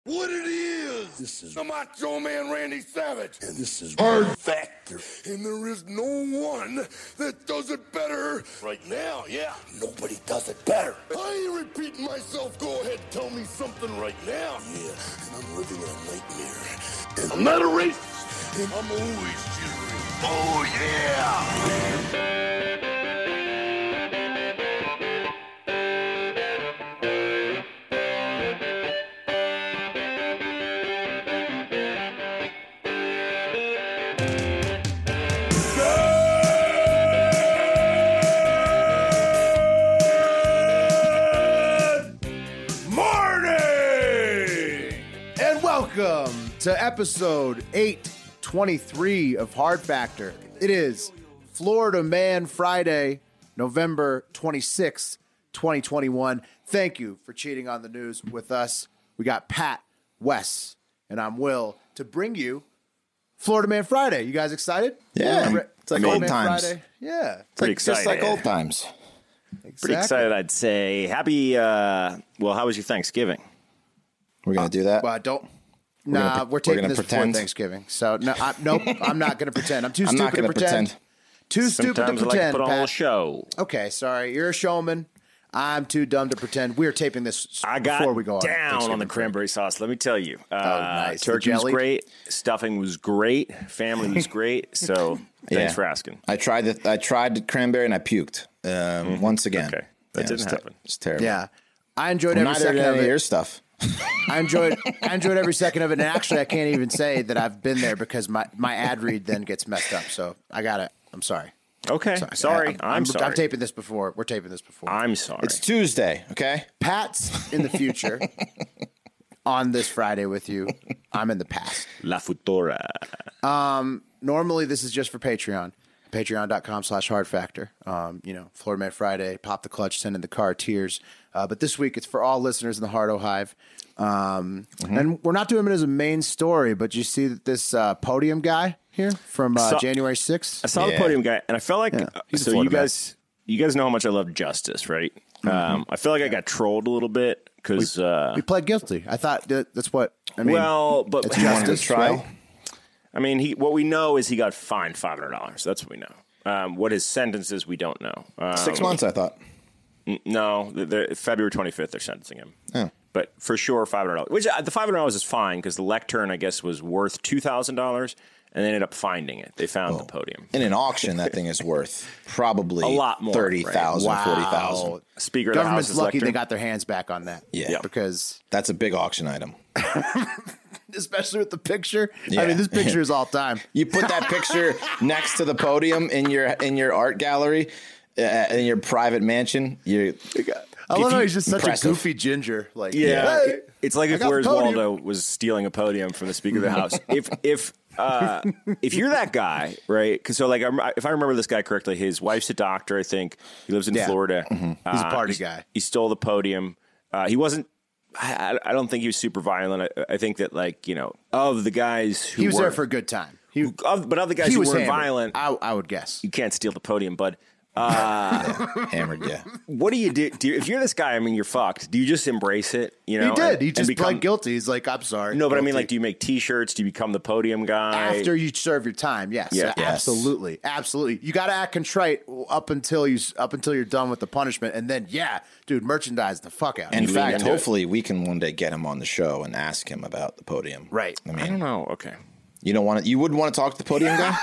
What it is. This is the Macho Man Randy Savage. And this is Hard Factor. And there is no one that does it better right now. Yeah, nobody does it better. I ain't repeating myself. Go ahead, tell me something right now. Yeah, and I'm living in a nightmare. And I'm not a racist. And I'm always jittery. Oh, yeah. Welcome to episode 823 of Hard Factor. It is Florida Man Friday, November 26th, 2021. Thank you for cheating on the news with us. We got Pat, Wes, and I'm Will to bring you Florida Man Friday. You guys excited? Yeah. It's like old times. Friday? Yeah. Pretty excited. Just like old times. Exactly. Pretty excited, I'd say. Happy, how was your Thanksgiving? We're going to do that? We're taping this before Thanksgiving. So, nope, I'm not going to pretend. I'm too stupid to pretend. Too stupid to pretend, Sometimes I like to put on Pat. a show. Okay, sorry. You're a showman. I'm too dumb to pretend. We're taping this before we go down on the cranberry sauce, let me tell you. Nice. Turkey was great. Stuffing was great. Family was great. So, thanks for asking. I tried the cranberry and I puked once again. Okay. That didn't happen. It's terrible. Yeah. I enjoyed every second of it. Your stuff. I enjoyed every second of it. And actually, I can't even say that I've been there because my ad read then gets messed up. So I got it. I'm sorry. Okay. Sorry. I'm sorry. I'm taping this before. We're taping this before. I'm sorry. It's Tuesday, okay? Pat's in the future on this Friday with you. I'm in the past. La Futura. Normally, this is just for Patreon. Patreon.com/hardfactor. Florida Man Friday, Pop the Clutch, Send in the Car, Tears. But this week, it's for all listeners in the Hardo Hive. And we're not doing it as a main story, but you see that this podium guy here from January 6th? I saw the podium guy, and I felt like, so you guys know how much I love justice, right? I feel like I got trolled a little bit because we pled guilty. I thought that's what I mean. Well, but it's justice trial. right? I mean, what we know is he got fined $500. That's what we know. What his sentence is, we don't know. 6 months, I thought. No, February 25th, they're sentencing him. Oh. But for sure, $500. Which the $500 is fine because the lectern, I guess, was worth $2,000, and they ended up finding it. They found the podium. In an auction, that thing is worth probably a lot more, $30,000, right? $40,000. Speaker of the House Government's is lucky lectern. they got their hands back on that. Yeah. Because that's a big auction item. especially with the picture. Yeah. I mean, this picture is all time. You put that picture next to the podium in your art gallery, in your private mansion. I love how he's just such a goofy ginger. Like, yeah, hey, it's like if Where's Waldo was stealing a podium from the Speaker of the House. If you're that guy, right? Because if I remember this guy correctly, his wife's a doctor. I think he lives in Florida. Mm-hmm. He's a party guy. He stole the podium. He wasn't. I don't think he was super violent. I think that of the guys who he was there for a good time. But of the guys who weren't violent, I would guess you can't steal the podium, bud. Hammered, yeah. What do you do? If you're this guy, I mean, you're fucked. Do you just embrace it? You know, he did. He just pled guilty. He's like, I'm sorry. No, but I mean, do you make T-shirts? Do you become the podium guy after you serve your time? Yes, yeah. Absolutely. You got to act contrite up until you're done with the punishment, and then dude, merchandise the fuck out. In fact, hopefully, we can one day get him on the show and ask him about the podium. Right. I mean, I don't know. Okay. You don't want to. You wouldn't want to talk to the podium guy.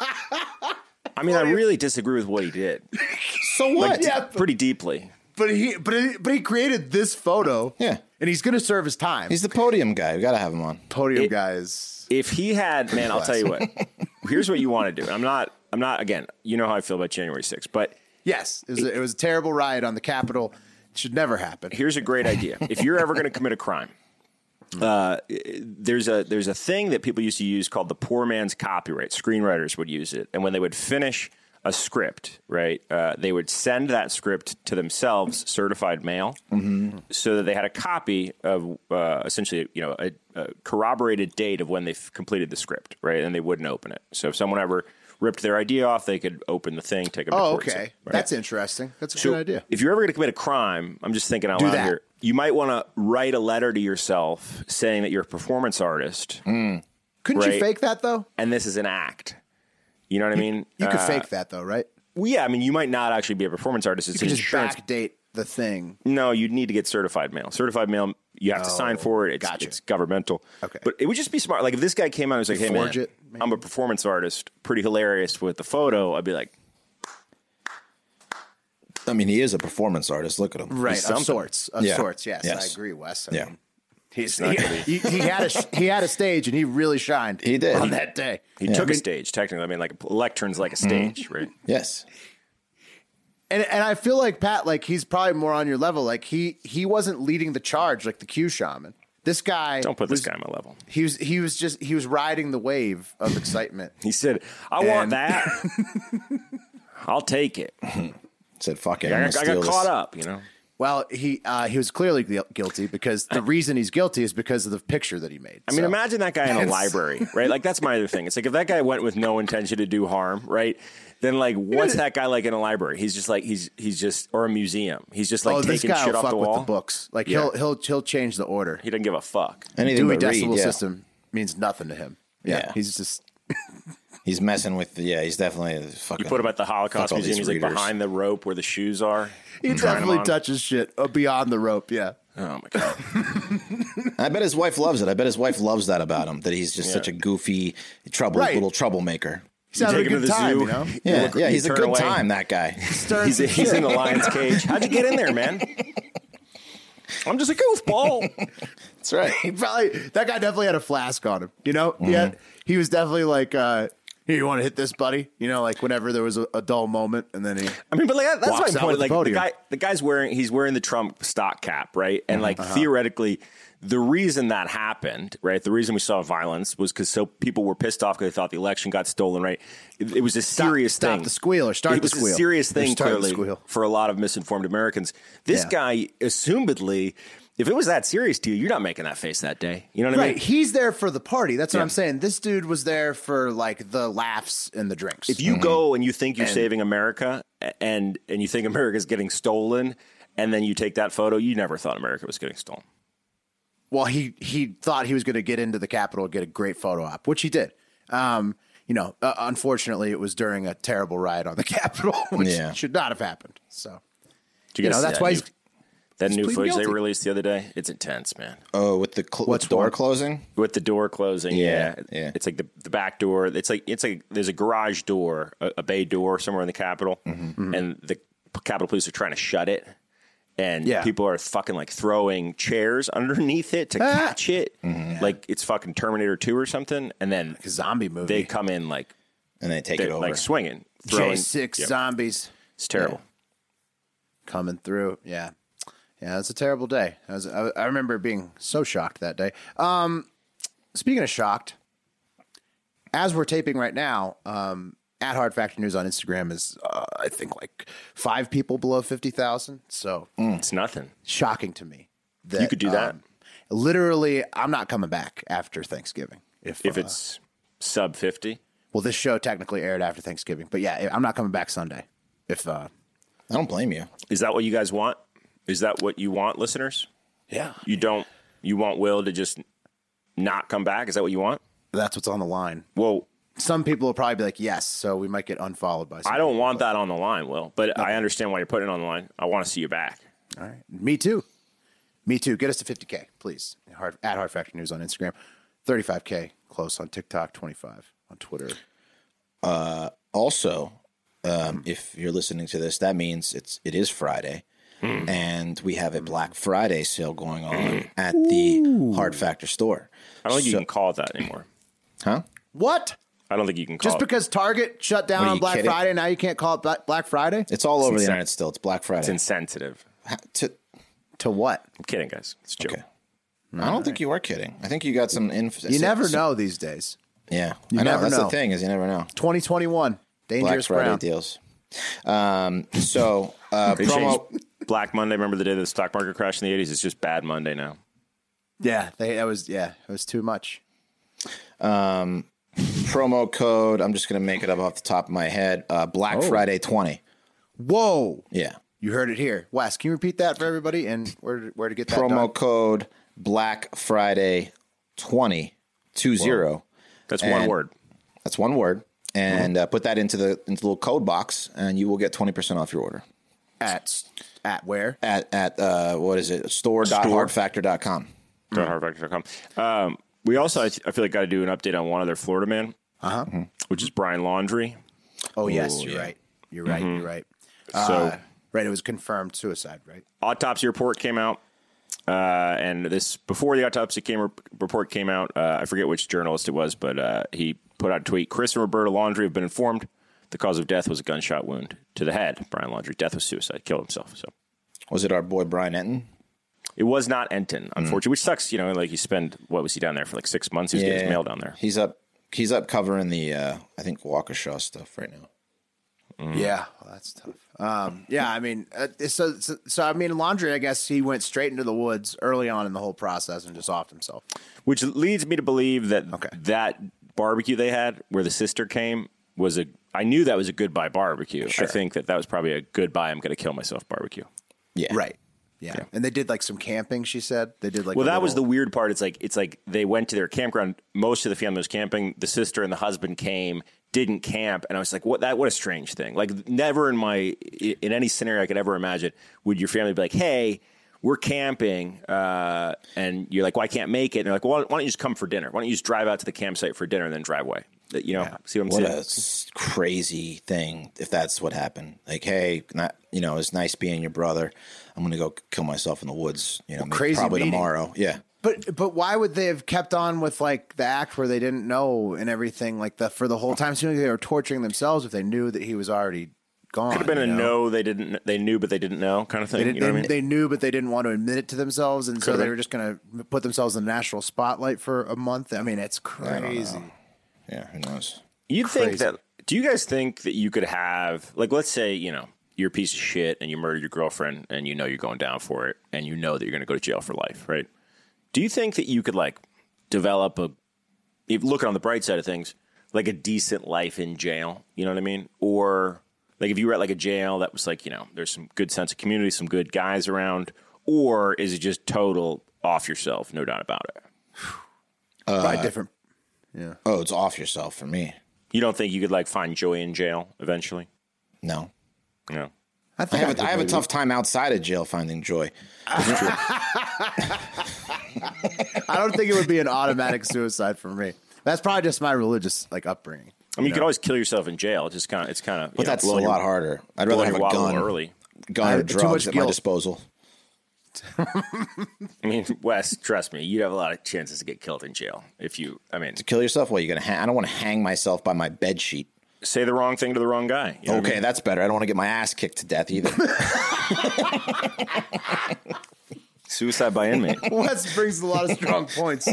I mean, I really disagree with what he did. So what? Pretty deeply. But he created this photo. Yeah. And he's going to serve his time. He's the podium guy. We got to have him on. Podium guys. If he had, man, I'll tell you what. Here's what you want to do. I'm not. Again, you know how I feel about January 6th, but yes, it was a terrible riot on the Capitol. It should never happen. Here's a great idea. If you're ever going to commit a crime, there's a thing that people used to use called the poor man's copyright. Screenwriters would use it, and when they would finish a script, right, they would send that script to themselves, certified mail, so that they had a copy of essentially, a corroborated date of when they completed the script, right, and they wouldn't open it. So if someone ever ripped their idea off, they could open the thing, take them to court. Okay. Right? That's interesting. That's a good idea. If you're ever going to commit a crime, I'm just thinking out loud here. you might want to write a letter to yourself saying that you're a performance artist. Couldn't Right. you fake that though? And this is an act. You know what I mean? You could fake that though, right? Well, yeah, I mean, you might not actually be a performance artist. It's You could an just insurance. backdate the thing. No, you'd need to get certified mail. Certified mail, you have to sign for it. gotcha. It's governmental. Okay. But it would just be smart. Like if this guy came out and was like, hey, man, Forge it, maybe? I'm a performance artist, pretty hilarious with the photo, I'd be like, I mean, he is a performance artist. Look at him. Right, He's of something. sorts. Of Yeah. sorts, yes. Yes. I agree, Wes. I Yeah. mean, he had a stage and he really shined. He did. on that day. he took a stage, technically. I mean, like a lectern's like a stage, right? Yes. And I feel like Pat, like he's probably more on your level. Like he wasn't leading the charge like the Q shaman. This guy Don't put this guy on my level. He was riding the wave of excitement. He said, I want that. I'll take it. Said, fuck it. I I'm got gonna steal caught this. up, you know? Well, he was clearly guilty because the reason he's guilty is because of the picture that he made. I mean, imagine that guy in a library, right? Like, that's my other thing. It's like if that guy went with no intention to do harm, right? Then, like, what's that guy like in a library? He's just like, he's just, or a museum. He's just like this taking guy shit will off fuck the with wall. the books. Like Yeah. he'll change the order. He doesn't give a fuck. Anything Dewey but read, Decimal yeah. System means nothing to him. Yeah. He's just He's messing with he's definitely fucking. You put him at the Holocaust fuck all Museum. these He's like readers. behind the rope where the shoes are. he trying them definitely on. touches shit beyond the rope. Yeah. Oh my god! I bet his wife loves it. I bet his wife loves that about him, that he's just such a goofy, Right. little troublemaker. He's having a take him to good the time, zoo. you know. Yeah, he's a turn good away. time, that guy. Stirs He's the in the lion's cage. How'd you get in there, man? I'm just a goofball. That's right. That guy definitely had a flask on him. You know, he was definitely like, "Here, you want to hit this, buddy?" You know, like whenever there was a dull moment, and then he. I mean, but like that's Walks my out point. with the Like podium. the guy's wearing the Trump stock cap, right? And like theoretically, the reason that happened, right? The reason we saw violence was because people were pissed off because they thought the election got stolen, right? It was a serious Stop thing. the squeal or start It the was squeal. a serious Or thing, start the clearly, squeal. for a lot of misinformed Americans. This Yeah. guy, assumedly, if it was that serious to you, you're not making that face that day. You know what I Right, mean? he's there for the party. That's what Yeah. I'm saying. This dude was there for like the laughs and the drinks. If you go and you think you're saving America and you think America's getting stolen, and then you take that photo, you never thought America was getting stolen. Well, he thought he was going to get into the Capitol and get a great photo op, which he did. Unfortunately, it was during a terrible riot on the Capitol, which should not have happened. So, Did you guys see that's that why new- that new pleading footage they guilty. released the other day? It's intense, man. Oh, with the What's door one? closing? With the door closing, Yeah. It's like the back door. It's like there's a garage door, a bay door somewhere in the Capitol, and the Capitol Police are trying to shut it. And people are fucking like throwing chairs underneath it to catch it, like it's fucking Terminator 2 or something. And then a zombie movie. they come in like And they take it over. like swinging, throwing. J6 Yep. zombies It's terrible. coming through. Yeah, it's a terrible day. I remember being so shocked that day. Speaking of shocked, as we're taping right now, at Hard Factor News on Instagram is I think like 5 people below 50,000. So It's nothing. shocking to me. That, You could do that. Literally, I'm not coming back after Thanksgiving. If it's sub 50. Well, this show technically aired after Thanksgiving, but yeah, I'm not coming back Sunday. If I don't blame you. Is that what you guys want? Is that what you want, listeners? yeah, You want Will to just not come back? Is that what you want? that's what's on the line. Well, Some people will probably be like, yes, so we might get unfollowed by some I don't people, want that on the line, Will, but I understand why you're putting it on the line. I want to see you back. All right. Me too. Get us to 50K, please. At Hard Factor News on Instagram. 35K close on TikTok, 25 on Twitter. Also, if you're listening to this, that means it is Friday, and we have a Black Friday sale going on at the Hard Factor store. I don't think you can call it that anymore. Huh? What? I don't think you can call Just it. because Target shut down What, are on you Black kidding? Friday, now you can't call it Black Friday? It's all over the insane. internet still. It's Black Friday. It's insensitive. To what? I'm kidding, guys. It's a joke. Okay. I don't think you are kidding. I think you got some info. You never know these days. Yeah, You I know. never That's know. the thing is you never know. 2021. Black Dangerous Friday ground. deals. They Promo. changed Black Monday. Remember the day the stock market crashed in the 80s? It's just Bad Monday now. Yeah, it was too much. Promo code. I'm just going to make it up off the top of my head. Black Friday 20. Whoa. Yeah. You heard it here. Wes, can you repeat that for everybody and where to get that Promo done? code Black Friday 2020. That's one word. That's one word. And put that into the little code box, and you will get 20% off your order. At where? At what is it? Store.hardfactor.com. Hardfactor.com. We also, I feel like, got to do an update on one other Florida man, which is Brian Laundrie. Oh, yes, you're yeah. right. You're right. You're right. So, right, it was confirmed suicide, right? autopsy report came out. And this before the autopsy report came out, I forget which journalist it was, but he put out a tweet. Chris and Roberta Laundrie have been informed the cause of death was a gunshot wound to the head. Brian Laundrie, death was suicide, killed himself. So, Was it our boy Brian Enton? it was not Enton, unfortunately, which sucks. You know, like he spent what was he down there for like 6 months? He was getting his mail down there. He's up covering the I think Waukesha stuff right now. Yeah, well, that's tough. Yeah, I mean, so I mean, Laundrie, I guess he went straight into the woods early on in the whole process and just offed himself. Which leads me to believe that that barbecue they had where the sister came was I knew that was a goodbye barbecue. Sure. I think that was probably a goodbye, I'm going to kill myself barbecue. Yeah. Right. Yeah. And they did like some camping, she said. They did like that was the weird part. It's like they went to their campground. Most of the family was camping. The sister and the husband didn't camp, and I was like, what a strange thing. Like never in any scenario I could ever imagine would your family be like, hey, we're camping, and you're like, well, I can't make it. And they're like, well, why don't you just come for dinner? Why don't you just drive out to the campsite for dinner and then drive away? You know, see what I'm saying? What a crazy thing if that's what happened. Like, hey, it's nice being your brother. I'm going to go kill myself in the woods. You know, crazy probably meeting. tomorrow. Yeah. But why would they have kept on with like the act where they didn't know and everything like that for the whole time? Seeming they were torturing themselves if they knew that he was already gone. Could have been they knew but they didn't know kind of thing. You know what I mean? They knew but they didn't want to admit it to themselves, and so they were just going to put themselves in the national spotlight for a month. I mean, it's crazy. Yeah, who knows? Do you guys think that you could have, like, let's say, you're a piece of shit and you murdered your girlfriend and you're going down for it and you know that you're going to go to jail for life, right? Do you think that you could, like, develop looking on the bright side of things, like a decent life in jail? You know what I mean? Or, like, if you were at, like, a jail that was, like, there's some good sense of community, some good guys around, or is it just total off yourself, no doubt about it? By different. Yeah. Oh, it's off yourself for me. You don't think you could, like, find joy in jail eventually? No. No. I have a tough time outside of jail finding joy. I don't think it would be an automatic suicide for me. That's probably just my religious upbringing. I mean, you could always kill yourself in jail. It's kind of. But that's a lot harder. I'd rather have a gun or drugs at my disposal. I mean, Wes, trust me, you'd have a lot of chances to get killed in jail if you. I mean, to kill yourself? Well, you're gonna. I don't want to hang myself by my bed sheet. Say the wrong thing to the wrong guy. You know okay, that's better. I don't want to get my ass kicked to death either. Suicide by inmate. Wes brings a lot of strong points.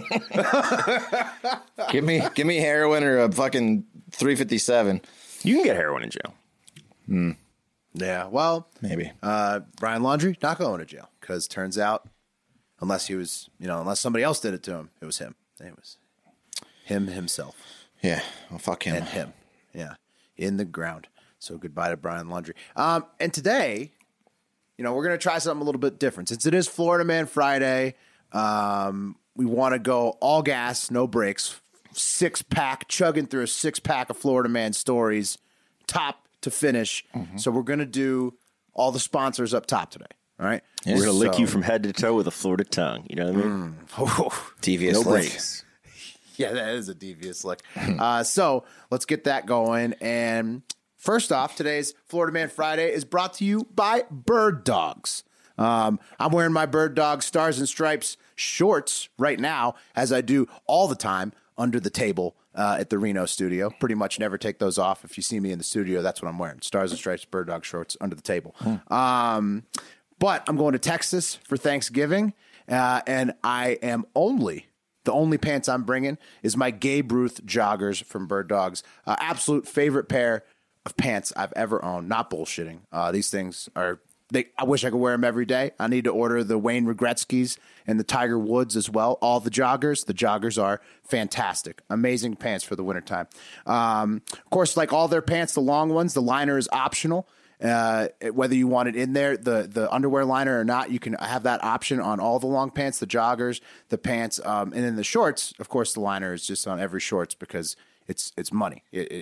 Give me heroin or a fucking 357. You can get heroin in jail. Yeah, well, maybe. Brian Laundrie not going to jail because turns out, unless somebody else did it to him, it was him. It was him himself. Yeah, well, fuck him. And him. Yeah, in the ground. So goodbye to Brian Laundrie. And today, we're going to try something a little bit different. Since it is Florida Man Friday, we want to go all gas, no brakes, 6-pack, chugging through a 6-pack of Florida Man stories, top to finish. Mm-hmm. So we're going to do all the sponsors up top today. All right? Yeah. We're going to lick you from head to toe with a Florida tongue. You know what I mean? Devious no lick. brakes. Yeah, that is a devious lick. So let's get that going. And first off, today's Florida Man Friday is brought to you by Bird Dogs. I'm wearing my Bird Dog Stars and Stripes shorts right now, as I do all the time under the table at the Reno studio. Pretty much never take those off. If you see me in the studio, that's what I'm wearing. Stars and Stripes Bird Dog shorts under the table. But I'm going to Texas for Thanksgiving, and I am the only pants I'm bringing is my Gabe Ruth joggers from Bird Dogs. Absolute favorite pair of pants I've ever owned. Not bullshitting. These things are... I wish I could wear them every day. I need to order the Wayne Regretskys and the Tiger Woods as well. All the joggers. The joggers are fantastic. Amazing pants for the wintertime. Of course, like all their pants, the long ones, the liner is optional. Whether you want it in there, the underwear liner or not, you can have that option on all the long pants, the joggers, the pants, and then the shorts. Of course, the liner is just on every shorts because it's money.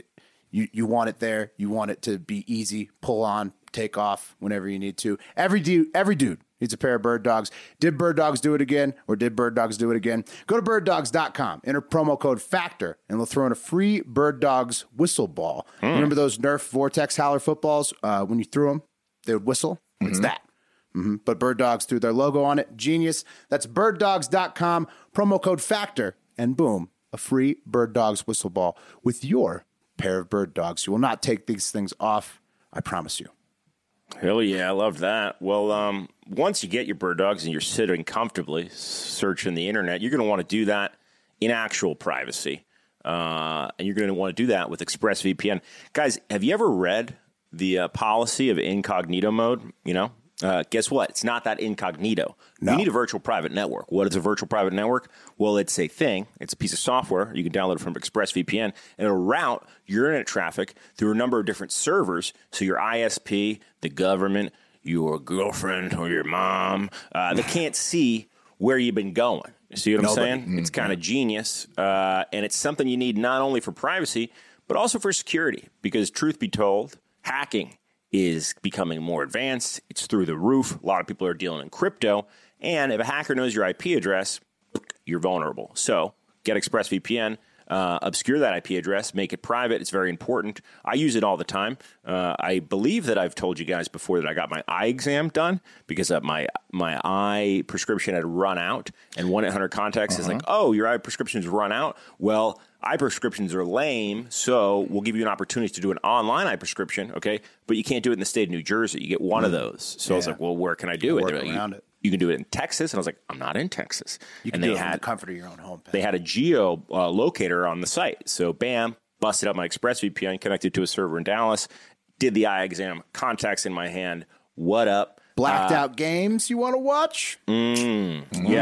You want it there. You want it to be easy, pull on, take off whenever you need to. Every dude needs a pair of Bird Dogs. Did Bird Dogs do it again, or did Bird Dogs do it again? Go to birddogs.com, enter promo code FACTOR, and they'll throw in a free Bird Dogs whistle ball. Remember those Nerf Vortex Howler footballs? When you threw them, they would whistle? It's that. But Bird Dogs threw their logo on it. Genius. That's birddogs.com, promo code FACTOR, and boom, a free Bird Dogs whistle ball with your pair of Bird Dogs. You will not take these things off. I promise you. Hell yeah, I love that. Well, once you get your Bird Dogs and you're sitting comfortably searching the internet, you're going to want to do that in actual privacy. And you're going to want to do that with ExpressVPN. Guys, have you ever read the policy of incognito mode? You know, guess what? It's not that incognito. No. You need a virtual private network. What is a virtual private network? Well, it's a thing. It's a piece of software. You can download it from ExpressVPN, and it'll route your internet traffic through a number of different servers. So your ISP, the government, your girlfriend or your mom, they can't see where you've been going. You see what I'm saying? It's kind of genius, and it's something you need not only for privacy, but also for security. Because truth be told, hacking is becoming more advanced. It's through the roof. A lot of people are dealing in crypto. And if a hacker knows your IP address, you're vulnerable. So get ExpressVPN, obscure that IP address, make it private. It's very important. I use it all the time. I believe that I've told you guys before that I got my eye exam done because my eye prescription had run out. And 1-800-CONTACTS is like, oh, your eye prescription's run out. Well, eye prescriptions are lame, so we'll give you an opportunity to do an online eye prescription, okay? But you can't do it in the state of New Jersey. You get one of those. So I was like, well, where can I do it? Work around it. You can do it in Texas. And I was like, I'm not in Texas. You can do it from the comfort of your own home. They had a geo locator on the site. So bam, busted up my ExpressVPN, connected to a server in Dallas, did the eye exam, contacts in my hand. What up? Blacked out games you want to watch? Yeah.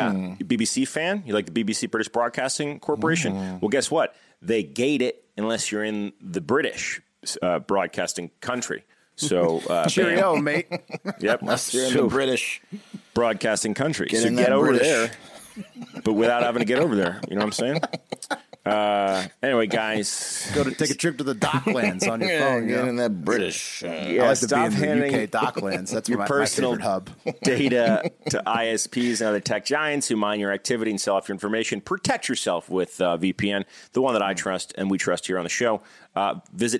BBC fan? You like the BBC, British Broadcasting Corporation? Well, guess what? They gate it unless you're in the British broadcasting country. So cheerio, mate. Yep. Unless you're in the British broadcasting country. Get so in get that over British. there, but without having to get over there. You know what I'm saying? Anyway, guys. Go to take a trip to the Docklands on your phone. Get in that British. I like to be in the UK Docklands. That's your my personal favorite hub. Data to ISPs and other tech giants who mine your activity and sell off your information. Protect yourself with VPN, the one that I trust and we trust here on the show. Visit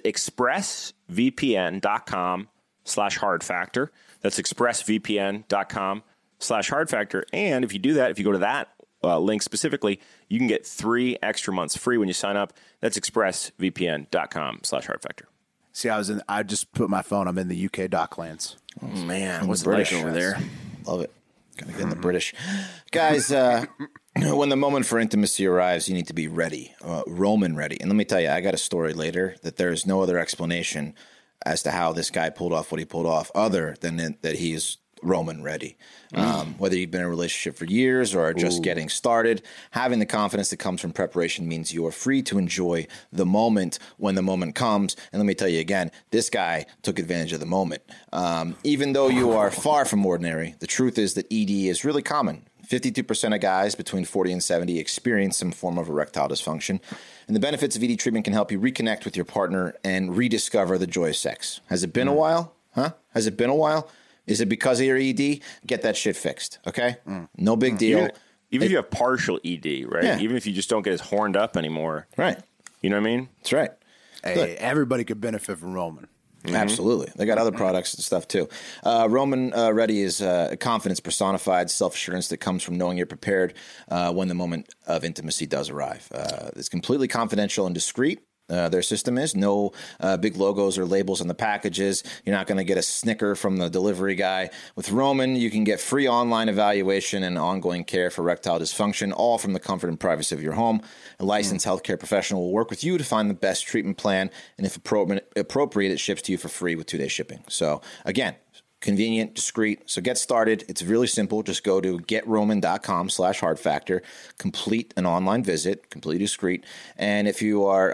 expressvpn.com/hardfactor. That's expressvpn.com/hardfactor. And if you do that, if you go to that link specifically, you can get 3 extra months free when you sign up. That's expressvpn.com/hardfactor. See, I just put my phone. I'm in the UK Docklands. Oh, man. What's it British like over there? Love it. Gonna get in the British. Guys, when the moment for intimacy arrives, you need to be ready, Roman ready. And let me tell you, I got a story later that there's no other explanation as to how this guy pulled off what he pulled off other than that he is Roman ready. Whether you've been in a relationship for years or are just getting started, having the confidence that comes from preparation means you are free to enjoy the moment when the moment comes. And let me tell you again, this guy took advantage of the moment. Even though you are far from ordinary, the truth is that ED is really common. 52% of guys between 40 and 70 experience some form of erectile dysfunction. And the benefits of ED treatment can help you reconnect with your partner and rediscover the joy of sex. Has it been a while? Has it been a while? Is it because of your ED? Get that shit fixed, okay? No big deal. Even if you have partial ED, right? Yeah. Even if you just don't get as horned up anymore. Right. You know what I mean? That's right. Hey, everybody could benefit from Roman. Absolutely. They got other products and stuff too. Roman Ready is confidence personified, self-assurance that comes from knowing you're prepared when the moment of intimacy does arrive. It's completely confidential and discreet. Their system is no big logos or labels on the packages. You're not going to get a snicker from the delivery guy. With Roman, you can get free online evaluation and ongoing care for erectile dysfunction, all from the comfort and privacy of your home. A licensed healthcare professional will work with you to find the best treatment plan, and if appropriate, it ships to you for free with 2-day shipping. So, again, convenient, discreet. So get started. It's really simple. Just go to getroman.com/hardfactor, complete an online visit, completely discreet. And if you are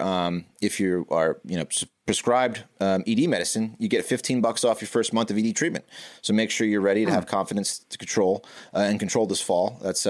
prescribed ED medicine, you get $15 off your first month of ED treatment. So make sure you're ready to have confidence to control this fall. That's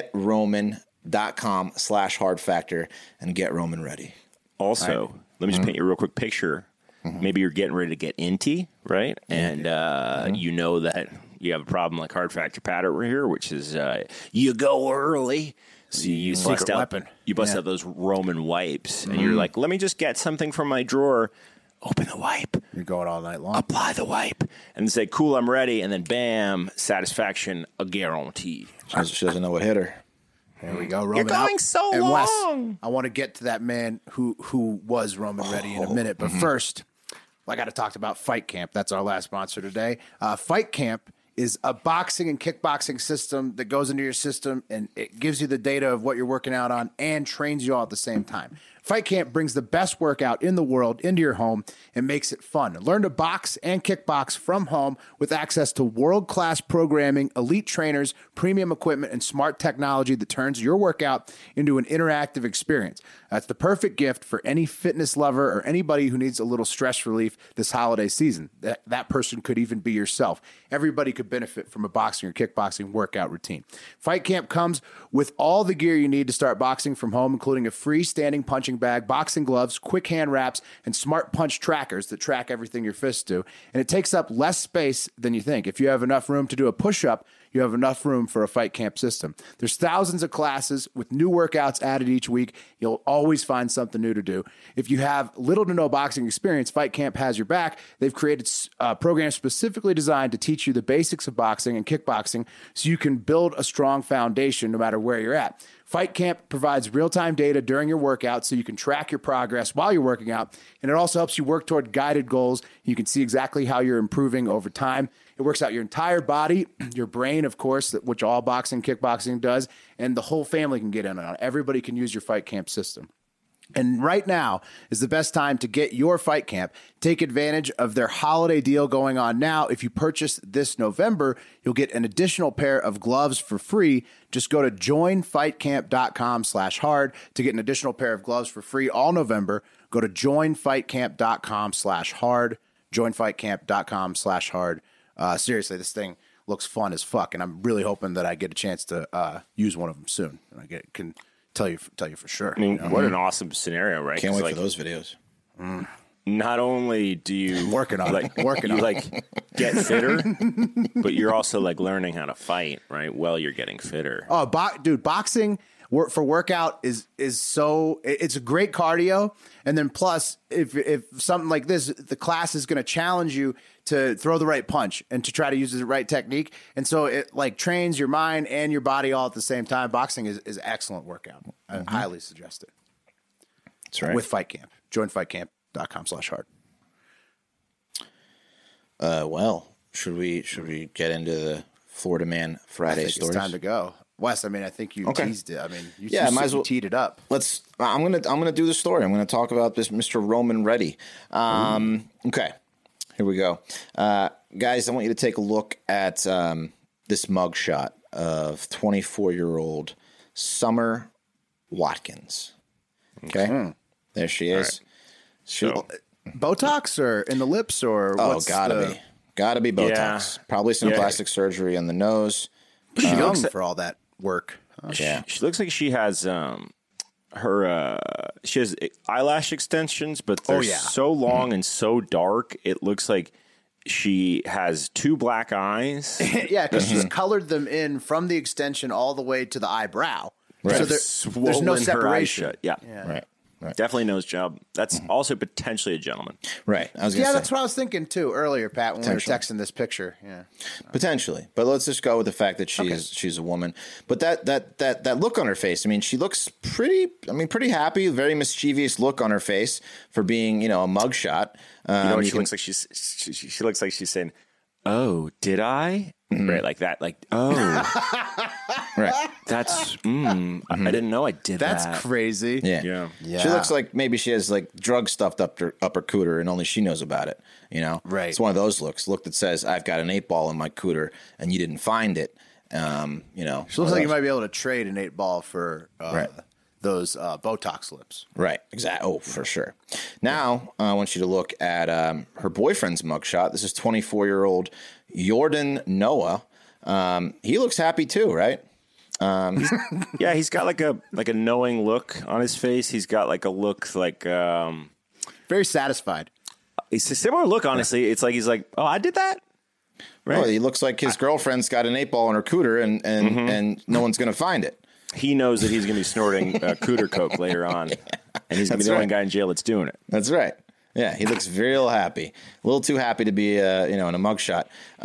getroman.com/hardfactor and get Roman ready. Also, let me just paint you a real quick picture. Maybe you're getting ready to get inty, right? And you know that you have a problem like Hard Factor Pat over here, which is you go early. So you bust out those Roman wipes, and you're like, let me just get something from my drawer. Open the wipe. You're going all night long. Apply the wipe. And say, cool, I'm ready. And then bam, satisfaction, a guarantee. She doesn't know what hit her. There we go, Roman. You're going so and long. Wes, I want to get to that man who was Roman ready in a minute. But first, I got to talk about Fight Camp. That's our last sponsor today. Fight Camp is a boxing and kickboxing system that goes into your system, and it gives you the data of what you're working out on and trains you all at the same time. Fight Camp brings the best workout in the world into your home and makes it fun. Learn to box and kickbox from home with access to world-class programming, elite trainers, premium equipment, and smart technology that turns your workout into an interactive experience. That's the perfect gift for any fitness lover or anybody who needs a little stress relief this holiday season. That person could even be yourself. Everybody could benefit from a boxing or kickboxing workout routine. Fight Camp comes with all the gear you need to start boxing from home, including a free standing punching bag, boxing gloves, quick hand wraps, and smart punch trackers that track everything your fists do. And it takes up less space than you think. If you have enough room to do a push-up, you have enough room for a Fight Camp system. There's thousands of classes with new workouts added each week. You'll always find something new to do. If you have little to no boxing experience, Fight Camp has your back. They've created programs specifically designed to teach you the basics of boxing and kickboxing so you can build a strong foundation no matter where you're at. Fight Camp provides real-time data during your workout so you can track your progress while you're working out, and it also helps you work toward guided goals. You can see exactly how you're improving over time. It works out your entire body, your brain, of course, which all boxing, kickboxing does, and the whole family can get in on it. Everybody can use your Fight Camp system. And right now is the best time to get your Fight Camp. Take advantage of their holiday deal going on now. If you purchase this November, you'll get an additional pair of gloves for free. Just go to joinfightcamp.com/hard to get an additional pair of gloves for free all November. Go to joinfightcamp.com/hard, joinfightcamp.com/hard. Seriously, this thing looks fun as fuck, and I'm really hoping that I get a chance to use one of them soon. And I can tell you for sure. I mean, what an awesome scenario, right? Can't wait for those videos. Not only do you working on get fitter, but you're also like learning how to fight, right? While you're getting fitter. Oh, dude, boxing for workout is so it's a great cardio, and then plus if something like this, the class is going to challenge you to throw the right punch and to try to use the right technique, and so it like trains your mind and your body all at the same time. Boxing is excellent workout. I highly suggest it. That's right. With Fight Camp, join fightcamp.com/hard. Well, should we get into the Florida Man Friday stories? It's time to go. Wes, I mean, I think you teased it. I mean, you might as well teed it up. I'm gonna do the story. I'm gonna talk about this Mr. Roman Reddy. Okay, here we go, guys. I want you to take a look at this mugshot of 24-year-old Summer Watkins. Okay, there she is. Right. Botox or in the lips or gotta be Botox. Yeah. Probably some plastic surgery on the nose. Pretty young for all that work. Yeah, She looks like she has she has eyelash extensions, but they're so long and so dark. It looks like she has two black eyes. Yeah, because she's colored them in from the extension all the way to the eyebrow. Right. So there's no separation. Yeah. right. Definitely nose job. That's also potentially a gentleman. Right. I was gonna say. That's what I was thinking too earlier, Pat, when we were texting this picture. Yeah. Potentially. But let's just go with the fact that she's a woman. But that look on her face, I mean, she looks pretty happy, very mischievous look on her face for being, a mugshot. She looks like she looks like she's saying, "Oh, did I?" right? Like that. Like, oh, Right. that's. I didn't know I did that. That's crazy. Yeah. Yeah. She looks like maybe she has like drugs stuffed up her cooter and only she knows about it. You know? Right. It's one of those look that says, I've got an 8-ball in my cooter and you didn't find it. You know. She looks like you might be able to trade an 8-ball for Right. those Botox lips. Right, exactly. Oh, for sure. Now, I want you to look at her boyfriend's mugshot. This is 24-year-old Jordan Noah. He looks happy too, right? Yeah, he's got like a knowing look on his face. He's got like a look like Very satisfied. it's a similar look. Honestly, it's like he's like, oh, I did that. Right. Oh, he looks like his girlfriend's got an 8-ball in her cooter and no one's going to find it. He knows that he's going to be snorting cooter coke later on, and he's going to be the only guy in jail that's doing it. That's right. Yeah, he looks real happy. A little too happy to be, in a mugshot.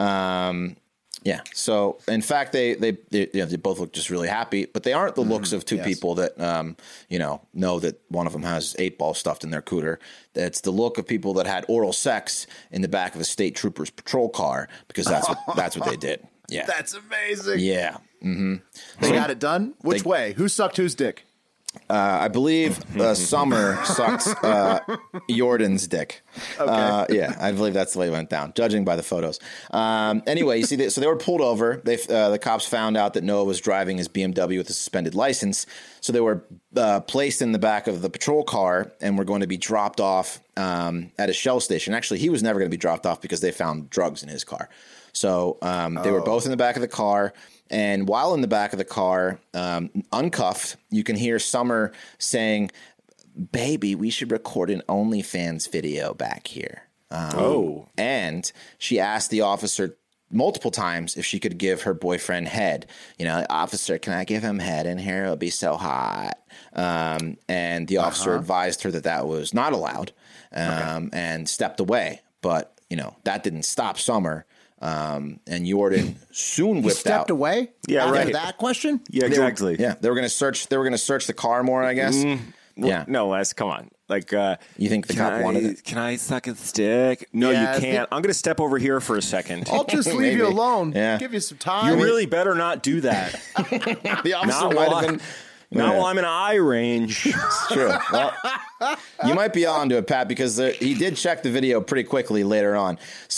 Yeah. So, in fact, they both look just really happy, but they aren't the looks of two people that, know that one of them has 8-ball stuffed in their cooter. It's the look of people that had oral sex in the back of a state trooper's patrol car because that's what they did. Yeah. That's amazing. Yeah. Mm-hmm. They got it done? Which way? Who sucked whose dick? I believe Summer sucks Jordan's dick. Okay. Yeah, I believe that's the way it went down, judging by the photos. Anyway, you see, so they were pulled over. The cops found out that Noah was driving his BMW with a suspended license. So they were placed in the back of the patrol car and were going to be dropped off at a Shell station. Actually, he was never going to be dropped off because they found drugs in his car. So they were both in the back of the car. And while in the back of the car, uncuffed, you can hear Summer saying, "Baby, we should record an OnlyFans video back here." And she asked the officer multiple times if she could give her boyfriend head. Officer, can I give him head in here? It'll be so hot. And the officer advised her that was not allowed and stepped away. But, that didn't stop Summer. And Jordan soon whipped stepped out. away? Yeah, After right. that question? Yeah, exactly. They were going to search. They were going to search the car more, I guess. Yeah. No, Les, come on. Like, you think the cop wanted it? Can I suck his dick? No, Yeah, you can't. I'm going to step over here for a second. I'll just leave you Maybe. alone. Yeah. Give you some time. You really better not do that. The officer Not might while have been. Not while I'm in eye range. It's true. Well, you might be onto it, Pat, because he did check the video pretty quickly later on.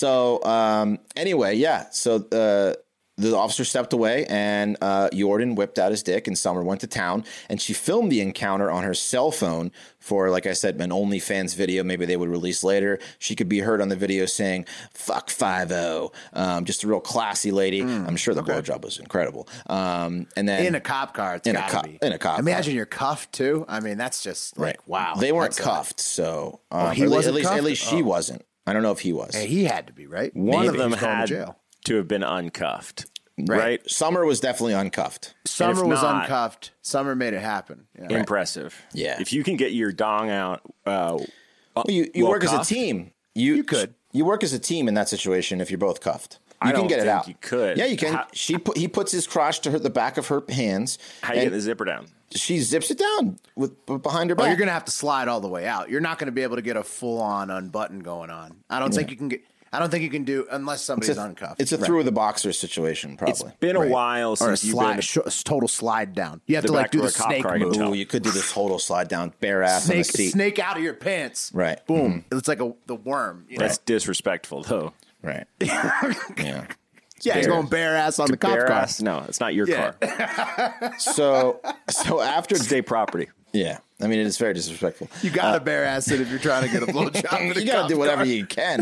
So anyway, yeah. So the officer stepped away, and Jordan whipped out his dick, and Summer went to town, and she filmed the encounter on her cell phone for, like I said, an OnlyFans video. Maybe they would release later. She could be heard on the video saying "fuck 5-0," just a real classy lady. I'm sure the blowjob was incredible. And then in a cop car, it's gotta be. in a cop Imagine car. you're cuffed too. I mean, that's just like, wow. They weren't That's cuffed, so he at wasn't least cuffed? she wasn't. I don't know if he was. Hey, he had to be, right? One of Maybe them he's going to had jail. to have been uncuffed. Right? Summer was definitely uncuffed. Summer was not- uncuffed. Summer made it happen. Yeah. Impressive. Yeah. If you can get your dong out. Well, you well work as a cuffed? team. You could. You work as a team in that situation if you're both cuffed. You I can don't get it think out. you could. Yeah, you can. How- He puts his crotch to the back of her hands. How you and get the zipper down? She zips it down behind her Oh, back. you're going to have to slide all the way out. You're not going to be able to get a full-on unbutton going on. I don't think you can get. I don't think you can do unless somebody's uncuffed. It's a through the boxer situation, It's probably. been a while or a since you've been. total slide down. You have The to like back do of the a cop snake car, I can move. tell. Ooh, you could do this total slide down, bare ass on the seat. Snake out of your pants. Right. Boom. It's like the worm. You know? That's disrespectful, though. Right. Yeah. Yeah, he's going bare ass on the cop Bare car. ass? No, it's not your Yeah. car. So after State property. yeah, I mean it is very disrespectful. You got to bare ass it if you're trying to get a blowjob. with a You got cop to do whatever car. you can.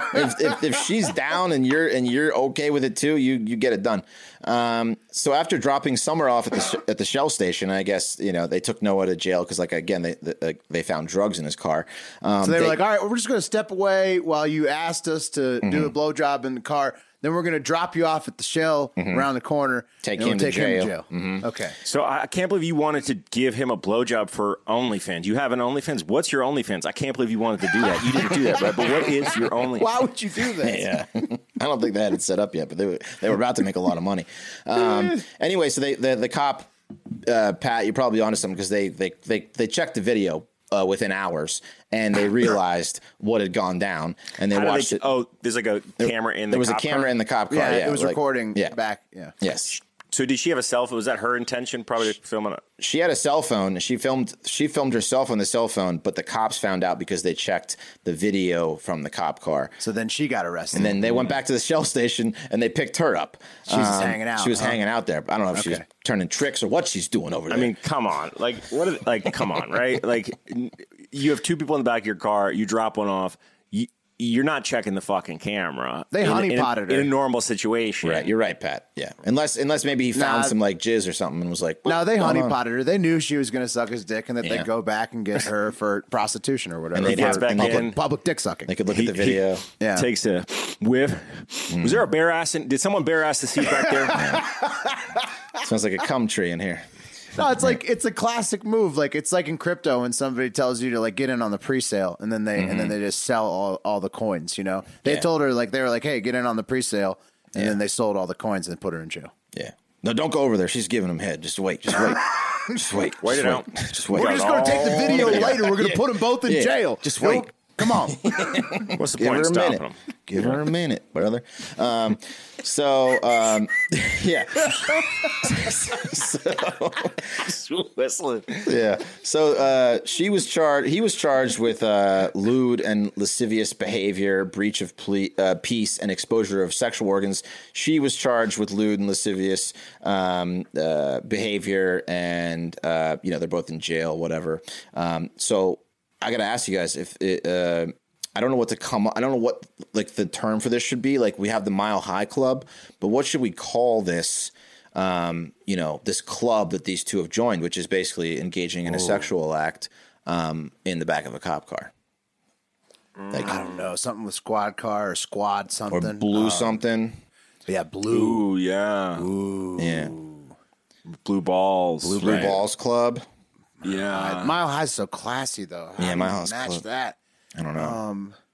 If she's down and you're okay with it too, you get it done. So after dropping Summer off at the Shell station, I guess they took Noah to jail because they found drugs in his car. So they were like, all right, we're just going to step away while you asked us to do a blowjob in the car. Then we're going to drop you off at the Shell around the corner. Take and him we'll to take jail. him to jail. Okay. So I can't believe you wanted to give him a blowjob for OnlyFans. You have an OnlyFans? What's your OnlyFans? I can't believe you wanted to do that. You didn't do that, right? But what is your OnlyFans? Why would you do that? Yeah, I don't think they had it set up yet, but they were about to make a lot of money. Anyway, so the cop, Pat, you're probably onto something because they checked the video within hours, and they realized what had gone down, and they watched it. Oh, there's like a camera in the There was a cop camera car? in the cop car. Yeah, Yeah, it was like- recording yeah. back. Yeah. Yes. So did she have a cell phone? Was that her intention? Probably filming it. She had a cell phone. She filmed herself on the cell phone, but the cops found out because they checked the video from the cop car. So then she got arrested. And then they went back to the Shell station and they picked her up. She was just hanging out, She was huh? hanging out there. I don't know if she's Okay. turning tricks or what she's doing over there. I mean, come on. Like, come on, right? Like, you have two people in the back of your car. You drop one off. You're not checking the fucking camera. They honeypotted her. in a normal situation. right, you're right, Pat. Yeah, unless maybe he found some like jizz or something and was like, No, they "What's going on?" honeypotted her. They knew she was going to suck his dick, and that Yeah. they'd go back and get her for prostitution or whatever. And they gets did. back And they in. public dick sucking. They could look at the video. Yeah. Takes a whiff. Was there a bare ass? Did someone bare ass the seat back there? Sounds like a cum tree in here. No, it's a classic move. Like it's like in crypto when somebody tells you to like get in on the pre-sale and then they just sell all the coins. You know, they Yeah. told her like they were like, hey, get in on the pre-sale, and then they sold all the coins and put her in jail. Yeah. No, don't go over there. She's giving him head. Just wait. Just wait. Just wait. Wait just it wait. out. Just wait. We're just going to take the video later. We're going to put them both in Yeah. jail. Just Yo, wait. Come on. What's the Give point her of a stopping minute. them? Give her a minute, brother. Yeah. Whistling. Yeah. So he was charged with lewd and lascivious behavior, breach of peace, and exposure of sexual organs. She was charged with lewd and lascivious behavior, and they're both in jail, whatever. So I got to ask you guys if I don't know what I don't know what like the term for this should be. Like we have the Mile High Club, but what should we call this? This club that these two have joined, which is basically engaging in a sexual act in the back of a cop car. Like, I don't know, something with squad car or squad something. or blue something. Yeah, blue. Ooh, yeah. Yeah. Blue balls. Blue Right. Balls Club. Yeah. Mile High's so classy though. How Yeah, do Mile you High's match club. that. I don't know.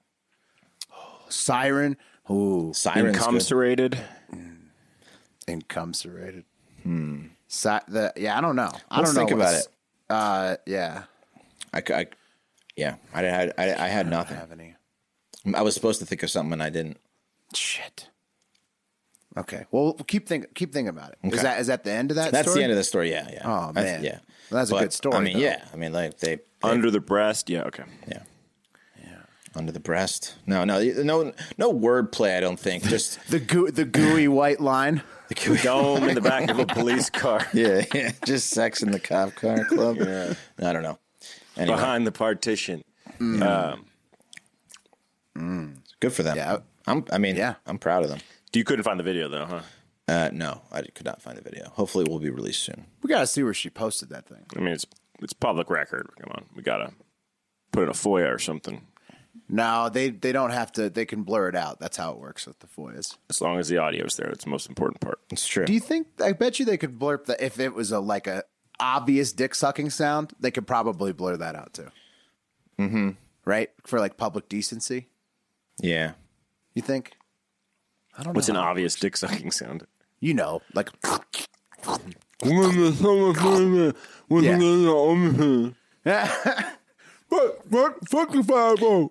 Siren. Ooh, Siren's good. Incomserated. incomserated. I don't know. I Let's don't know. think about it. Yeah. I had nothing. Have any? I was supposed to think of something and I didn't. Shit. Okay. Well, keep thinking about it. Okay. Is that the end of that? That's story? the end of the story. Yeah. Yeah. Oh, man. Yeah. Well, that's a good story, I mean, though. yeah. I mean, like they Under the breast. Yeah, okay. Yeah. Under the breast. No wordplay. I don't think. Just the gooey white line. Dome in the back of a police car. yeah. Just sex in the cop car club. Yeah. I don't know. Anyway, Behind the partition. good for them. Yeah. I'm proud of them. You couldn't find the video, though, huh? No, I could not find the video. Hopefully, it will be released soon. We got to see where she posted that thing. I mean, it's public record. Come on. We got to put it in a FOIA or something. No, they don't have to. They can blur it out. That's how it works with the FOIAs. As long as the audio's there. That's the most important part. It's true. Do you think? I bet you they could blurp that if it was a obvious dick sucking sound. They could probably blur that out too. Mm-hmm. Right, for like public decency. Yeah. You think? I don't know. What's an obvious dick sucking sound? You know, like but fuck the fireball.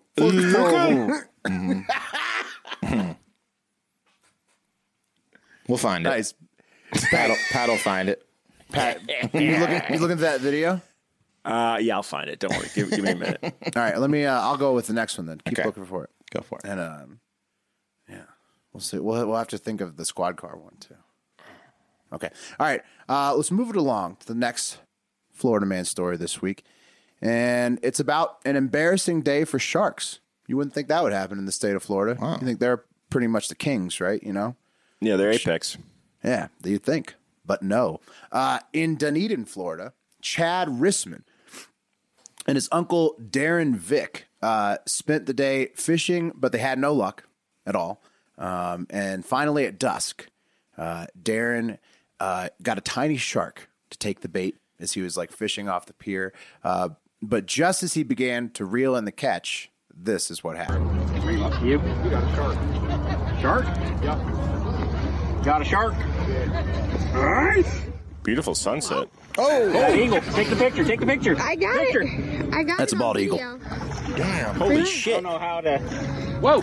We'll find it. Nice. Pat will find it. Pat, you looking at that video? Yeah, I'll find it. Don't worry. Give me a minute. All right, let me. I'll go with the next one then. Keep Okay. looking for it. Go for it. And yeah, we'll see. We'll have to think of the squad car one too. Okay. All right. Let's move it along to the next Florida man story this week, and it's about an embarrassing day for sharks. You wouldn't think that would happen in the state of Florida. Wow. You think they're pretty much the kings, right? You know. Yeah, they're apex. Yeah, you'd think, but no. In Dunedin, Florida, Chad Rissman and his uncle Darren Vick spent the day fishing, but they had no luck at all. And finally, at dusk, Darren got a tiny shark to take the bait as he was like fishing off the pier. But just as he began to reel in the catch, this is what happened. You got a shark. Shark? Yeah. Got a shark? Nice. Beautiful sunset. That eagle. Take the picture. Take the picture. I got Picture. it. I got That's it a bald on eagle. video. Damn. Holy I shit. don't know how to. Whoa.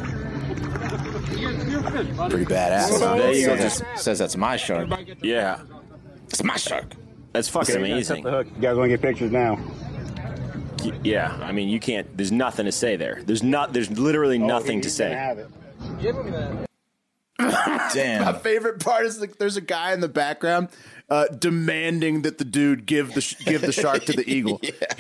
Pretty badass. Oh, There you go. yeah. Says that's my shark. Yeah. It's my shark. That's fucking amazing. You guys want to get pictures now? Yeah. I mean, you can't. There's nothing to say there. There's literally nothing to He's gonna say. have it. My Damn. favorite part is like there's a guy in the background demanding that the dude give the shark to the eagle.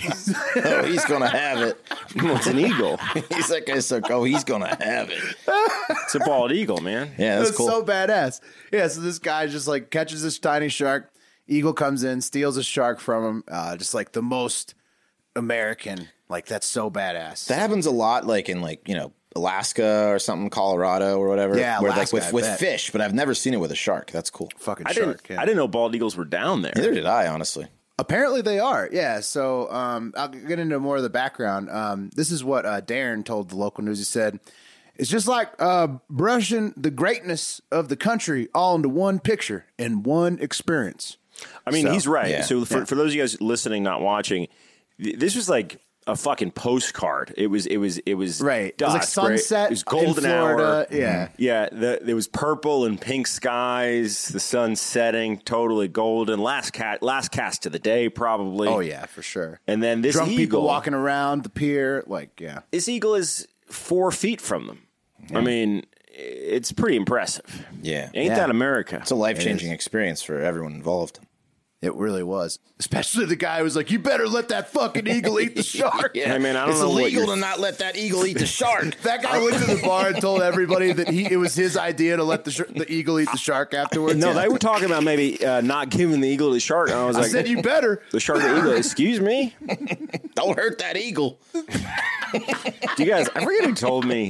Oh, he's gonna have it. It's an eagle. He's like, he's gonna have it. It's a bald eagle, man. Yeah, that's That's cool. so badass. Yeah, so this guy just like catches this tiny shark. Eagle comes in, steals a shark from him. Just like the most American. Like that's so badass. That happens a lot, like in Alaska or something, Colorado or whatever. Yeah, where Alaska, like I with bet. fish, but I've never seen it with a shark. That's cool. fucking I shark. didn't know bald eagles were down there. Neither did I, honestly. Apparently they are. Yeah. So I'll get into more of the background. This is what Darren told the local news. He said, "It's just like brushing the greatness of the country all into one picture and one experience." I mean, So, he's right. yeah. So for those of you guys listening, not watching, this was like a fucking postcard. It was Right. dusk, it was like sunset right? It was golden in Florida. hour. Yeah. Yeah, there was purple and pink skies, the sun setting, totally golden. Last cast of the day, probably. Oh yeah, for sure. And then this Drunk eagle, people walking around the pier, like yeah. this eagle is 4 feet from them. I mean, it's pretty impressive. Yeah. Ain't Yeah. that America? It's a life-changing experience for everyone involved. It really was. Especially the guy who was like, "You better let that fucking eagle eat the shark." Hey, man, I don't It's know what illegal you're- to not let that eagle eat the shark. That guy went to the bar and told everybody that it was his idea to let the eagle eat the shark afterwards. No, they were talking about maybe not giving the eagle to the shark. And I was I like, said you better. the shark to the eagle, excuse me? Don't hurt that eagle. Do you guys, I forget who told me,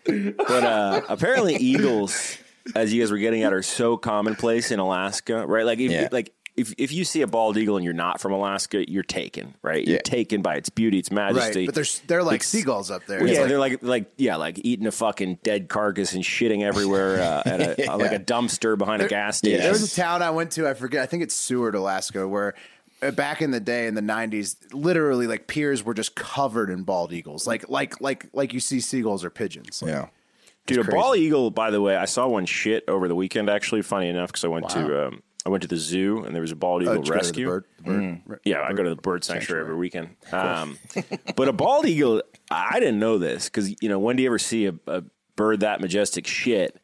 but apparently eagles, as you guys were getting at, are so commonplace in Alaska, right? Like, if you see a bald eagle and you're not from Alaska, you're taken, right? You're Yeah. taken by its beauty, its majesty. Right, but they're like It's- seagulls up there. Well, It's yeah, like- they're like eating a fucking dead carcass and shitting everywhere at like a dumpster behind a gas station. There was a town I went to, I forget, I think it's Seward, Alaska, where back in the day in the 90s, literally like piers were just covered in bald eagles. Like you see seagulls or pigeons. Like, Yeah. Dude, a crazy. bald eagle, by the way, I saw one shit over the weekend, actually, funny enough, because I went to the zoo and there was a bald eagle did you go to the rescue. bird- Yeah, I go to the bird sanctuary every weekend. But a bald eagle, I didn't know this because, when do you ever see a bird that majestic shit?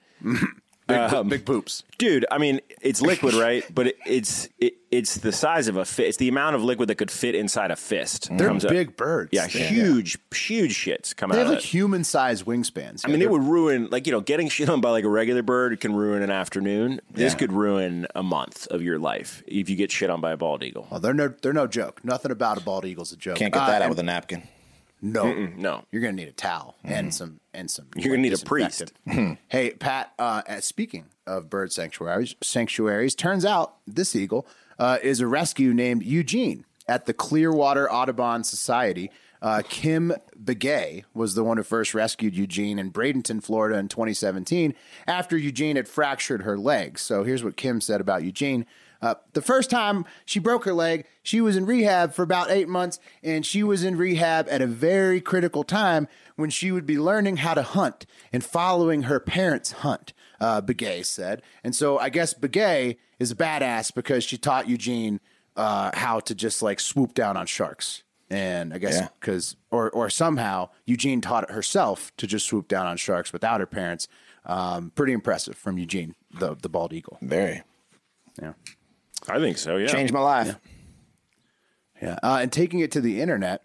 big poops. Dude, I mean, it's liquid, right? But it's the size of a fist. It's the amount of liquid that could fit inside a fist. They're Comes up. big birds. Yeah, huge shits come They out have of like it. human-sized wingspans. I mean, it would ruin, getting shit on by like a regular bird can ruin an afternoon. This could ruin a month of your life if you get shit on by a bald eagle. Well, they're no joke. Nothing about a bald eagle's a joke. Can't get that out and- with a napkin. No, no. You're gonna need a towel and some. You're gonna need a priest. Hey, Pat. Speaking of bird sanctuaries, turns out this eagle is a rescue named Eugene at the Clearwater Audubon Society. Kim Begay was the one who first rescued Eugene in Bradenton, Florida in 2017 after Eugene had fractured her leg. So here's what Kim said about Eugene. The first time she broke her leg, she was in rehab for about 8 months, and she was in rehab at a very critical time when she would be learning how to hunt and following her parents' hunt, Begay said. And so I guess Begay is a badass because she taught Eugene how to just like swoop down on sharks. And I guess because, or somehow Eugene taught it herself to just swoop down on sharks without her parents. Pretty impressive from Eugene, the bald eagle. Very. Yeah. I think so, yeah. Changed my life. Yeah. And taking it to the internet,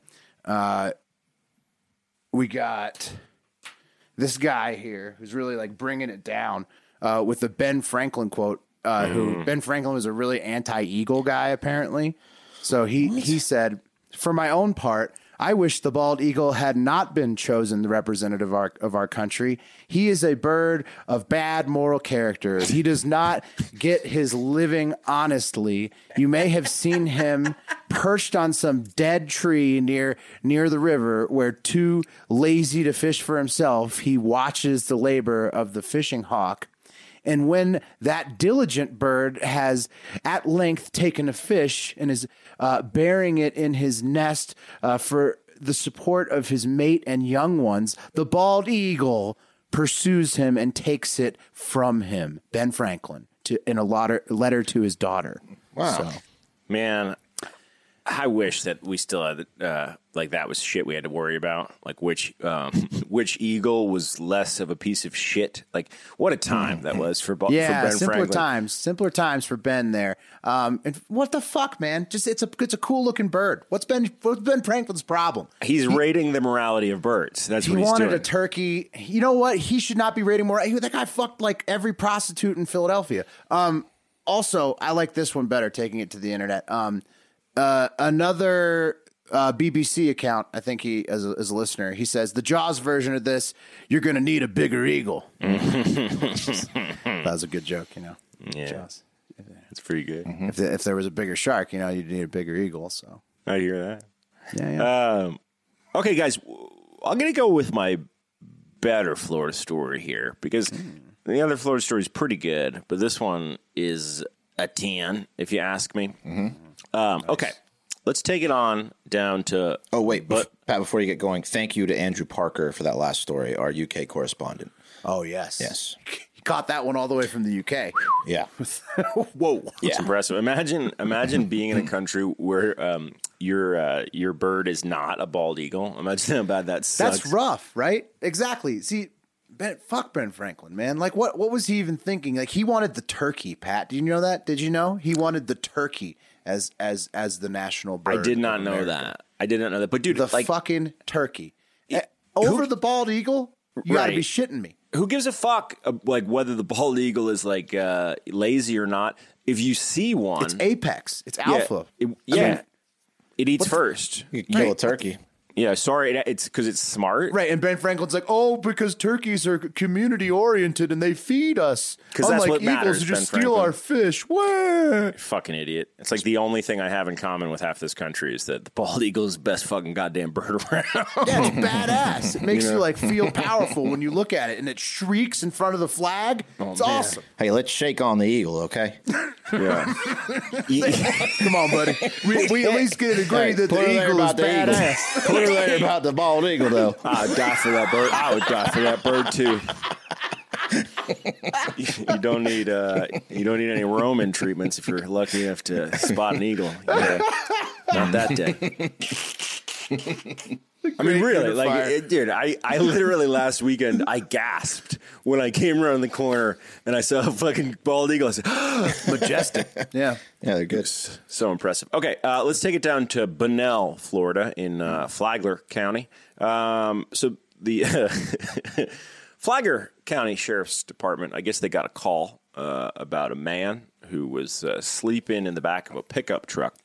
we got this guy here who's really like bringing it down with the Ben Franklin quote, who Ben Franklin was a really anti-eagle guy, apparently. So he said, "For my own part, I wish the bald eagle had not been chosen the representative of our country. He is a bird of bad moral character. He does not get his living honestly. You may have seen him perched on some dead tree near the river where, too lazy to fish for himself, he watches the labor of the fishing hawk And when that diligent bird has at length taken a fish and is bearing it in his nest for the support of his mate and young ones, the bald eagle pursues him and takes it from him. Ben Franklin, in a letter to his daughter. Wow. So. Man, I wish that we still had like that was shit we had to worry about. Like which eagle was less of a piece of shit. Like what a time that was for Ben Franklin. Simpler times for Ben there. And what the fuck, man? Just it's a cool looking bird. What's Ben Franklin's problem? He's rating the morality of birds. That's what he's doing. He wanted a turkey. You know what? He should not be rating more. That guy fucked like every prostitute in Philadelphia. Also, I like this one better. Taking it to the internet. Another BBC account, I think he, as a listener, he says, the Jaws version of this, you're going to need a bigger eagle. That was a good joke, Yeah, Jaws. it's pretty good. If there was a bigger shark, you'd need a bigger eagle. So I hear that. Yeah. Okay, guys, I'm going to go with my better Florida story here because the other Florida story is pretty good, but this one is a 10, if you ask me. Nice. Okay, let's take it on down to... Oh, wait, Pat, before you get going, thank you to Andrew Parker for that last story, our UK correspondent. Oh, yes. Yes. He caught that one all the way from the UK. Yeah. Whoa. It's impressive. Imagine being in a country where your bird is not a bald eagle. Imagine how bad that sucks. That's rough, right? Exactly. See, fuck Ben Franklin, man. Like, what was he even thinking? Like, he wanted the turkey, Pat. Did you know that? Did you know? He wanted the turkey as the national bird. I did not know that. But dude, the fucking turkey over the bald eagle. You got to be shitting me. Who gives a fuck like whether the bald eagle is like lazy or not? If you see one, it's apex. It's alpha. It eats first. You can kill a turkey. Yeah, sorry, it's because it's smart. Right, and Ben Franklin's like, because turkeys are community-oriented and they feed us. Because that's what eagles matters, who just Ben steal Franklin. our fish. What? Fucking idiot. It's like the only thing I have in common with half this country is that the bald eagle is the best fucking goddamn bird around. Yeah, it's badass. It makes you like feel powerful when you look at it, and it shrieks in front of the flag. It's awesome. Hey, let's shake on the eagle, okay? Yeah. Come on, buddy. We at least can agree that the eagle is badass. Put her there about the bald eagle, though. I would die for that bird. I would die for that bird too. You don't need any Roman treatments if you're lucky enough to spot an eagle. Yeah. Not that day. I mean, really, dude, I literally last weekend, I gasped when I came around the corner and I saw a fucking bald eagle. I said, Majestic. Yeah. Yeah, they're good. So impressive. Okay, let's take it down to Bunnell, Florida, in Flagler County. So the Flagler County Sheriff's Department, I guess they got a call about a man who was sleeping in the back of a pickup truck.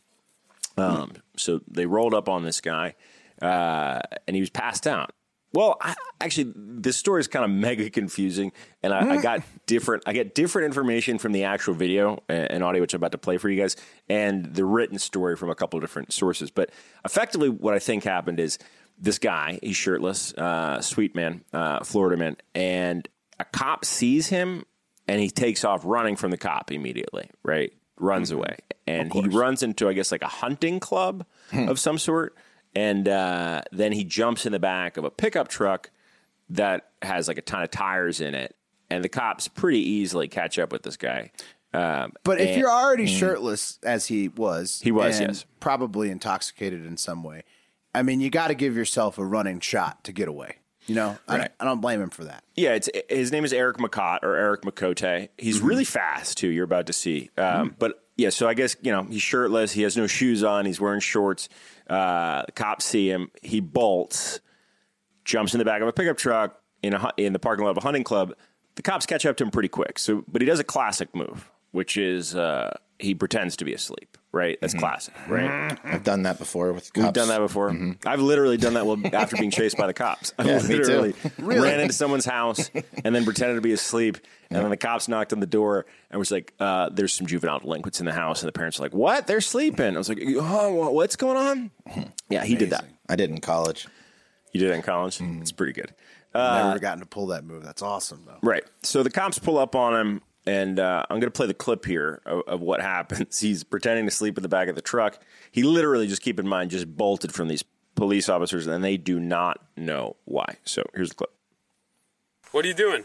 So they rolled up on this guy, and he was passed out. Well, actually, this story is kind of mega confusing, and I get different information from the actual video and audio, which I'm about to play for you guys, and the written story from a couple of different sources. But effectively, what I think happened is this guy, he's shirtless, sweet man, Florida man, and a cop sees him, and he takes off running from the cop immediately, right? Runs away. And he runs into, I guess, like a hunting club of some sort. And then he jumps in the back of a pickup truck that has like a ton of tires in it. And the cops pretty easily catch up with this guy. But if you're already shirtless, as he was, and yes. probably intoxicated in some way, I mean, you got to give yourself a running shot to get away. You know, Right. I don't blame him for that. Yeah, his name is Eric McCott or Eric McCote. He's really fast, too. You're about to see. But yeah, so I guess, he's shirtless. He has no shoes on. He's wearing shorts. The cops see him. He bolts, jumps in the back of a pickup truck in the parking lot of a hunting club. The cops catch up to him pretty quick. But he does a classic move, which is he pretends to be asleep. Right? That's classic, right? I've done that before with cops. We've done that before. I've literally done that after being chased by the cops. I literally ran into someone's house and then pretended to be asleep. And then the cops knocked on the door and was like, there's some juvenile delinquents in the house. And the parents were like, what? They're sleeping. I was like, oh, what's going on? Yeah, he did that. I did in college. You did it in college? It's pretty good. Never gotten to pull that move. That's awesome, though. Right. So the cops pull up on him. And I'm going to play the clip here of what happens. He's pretending to sleep in the back of the truck. He literally, just keep in mind, just bolted from these police officers, and they do not know why. So here's the clip. What are you doing?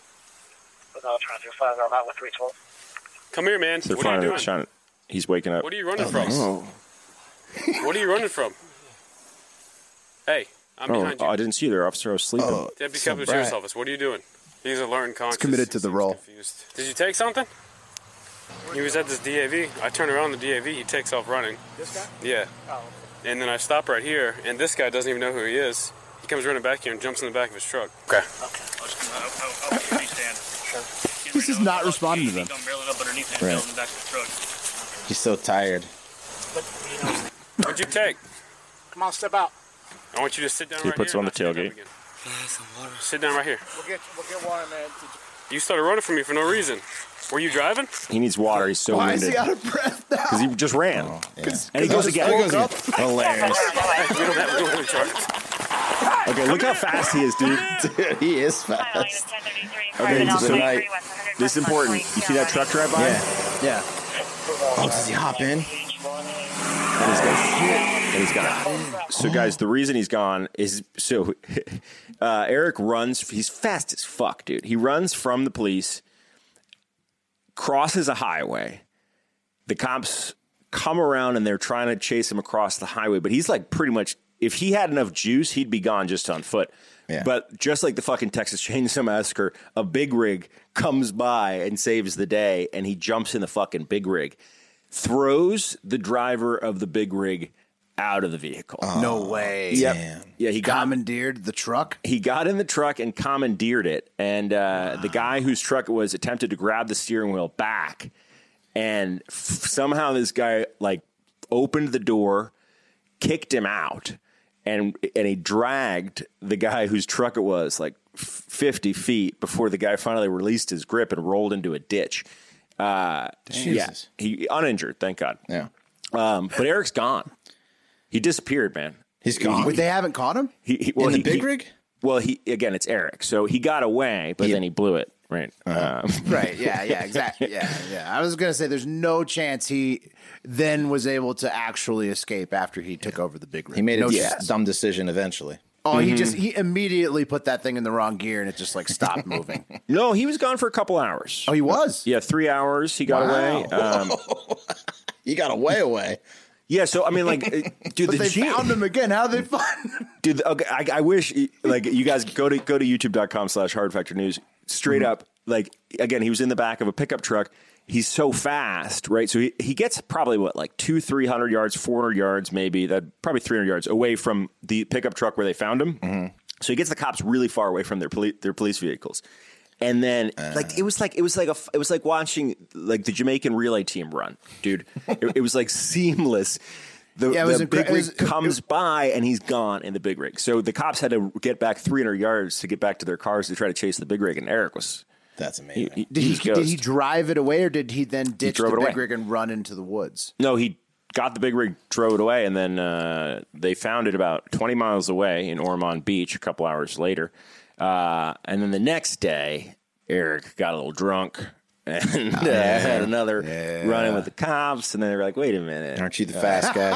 Come here, man. So what are you doing? He's waking up. What are you running from? What are you running from? Hey, I'm behind you. I didn't see you there, officer. I was sleeping. Deputy Captain Sheriff's Office. What are you doing? He's alert and conscious. He's committed to the role. Confused. Did you take something? He was at this DAV. I turn around the DAV. He takes off running. This guy? Yeah. Oh. And then I stop right here, and this guy doesn't even know who he is. He comes running back here and jumps in the back of his truck. Okay. He's just not responding to them. Right. He's so tired. What'd you take? Come on, step out. I want you to sit down right here. He puts it on the tailgate. Sit down right here. We'll get water, man. You started running from me for no reason. Were you driving? He needs water. He's so Why is winded. he out of breath now? Because he just ran. And he goes again. Hilarious. We don't have any charges. Okay, look how fast he is, dude. Dude, he is fast. Okay, so this is important. You see that truck drive by? Yeah. Oh, does he hop in? And he's gone. So, guys, the reason he's gone is Eric runs. He's fast as fuck, dude. He runs from the police, crosses a highway. The cops come around and they're trying to chase him across the highway. But he's like pretty much, if he had enough juice, he'd be gone just on foot. Yeah. But just like the fucking Texas Chainsaw Massacre, a big rig comes by and saves the day, and he jumps in the fucking big rig, throws the driver of the big rig out of the vehicle. No way. Yep. Damn. Yeah, he Commandeered the truck. He got in the truck and commandeered it, and the guy whose truck it was attempted to grab the steering wheel back, and somehow this guy like opened the door, kicked him out, and he dragged the guy whose truck it was like 50 feet before the guy finally released his grip and rolled into a ditch. Yeah, he uninjured, thank God. Yeah. But Eric's gone. He disappeared, man. He's gone. Wait, they haven't caught him? In the big rig? Well, again, it's Eric. So he got away, but then he blew it. Right. Right. Yeah. Exactly. Yeah. I was gonna say there's no chance he then was able to actually escape after he took over the big rig. He made a chance. dumb decision eventually. Oh, he immediately put that thing in the wrong gear and it just like stopped moving. No, he was gone for a couple hours. Oh, he was? Yeah, 3 hours. He got away. He got away. Yeah, so I mean, like, dude, But they found him again. How'd they find him? Dude, okay, I wish, like, you guys go to youtube.com/hardfactornews. Straight up, like, again, he was in the back of a pickup truck. He's so fast, right? So he gets probably what, like 200-300 yards, 400 yards, maybe that probably 300 yards away from the pickup truck where they found him. Mm-hmm. So he gets the cops really far away from their police vehicles. And then, it was like watching like the Jamaican relay team run, dude. It was like seamless. The big rig comes by and he's gone in the big rig. So the cops had to get back 300 yards to get back to their cars to try to chase the big rig. And Eric was. That's amazing. Did he drive it away, or did he then ditch the big rig and run into the woods? No, he got the big rig, drove it away, and then they found it about 20 miles away in Ormond Beach a couple hours later. And then the next day, Eric got a little drunk and had another run-in with the cops. And then they were like, wait a minute. Aren't you the fast guy?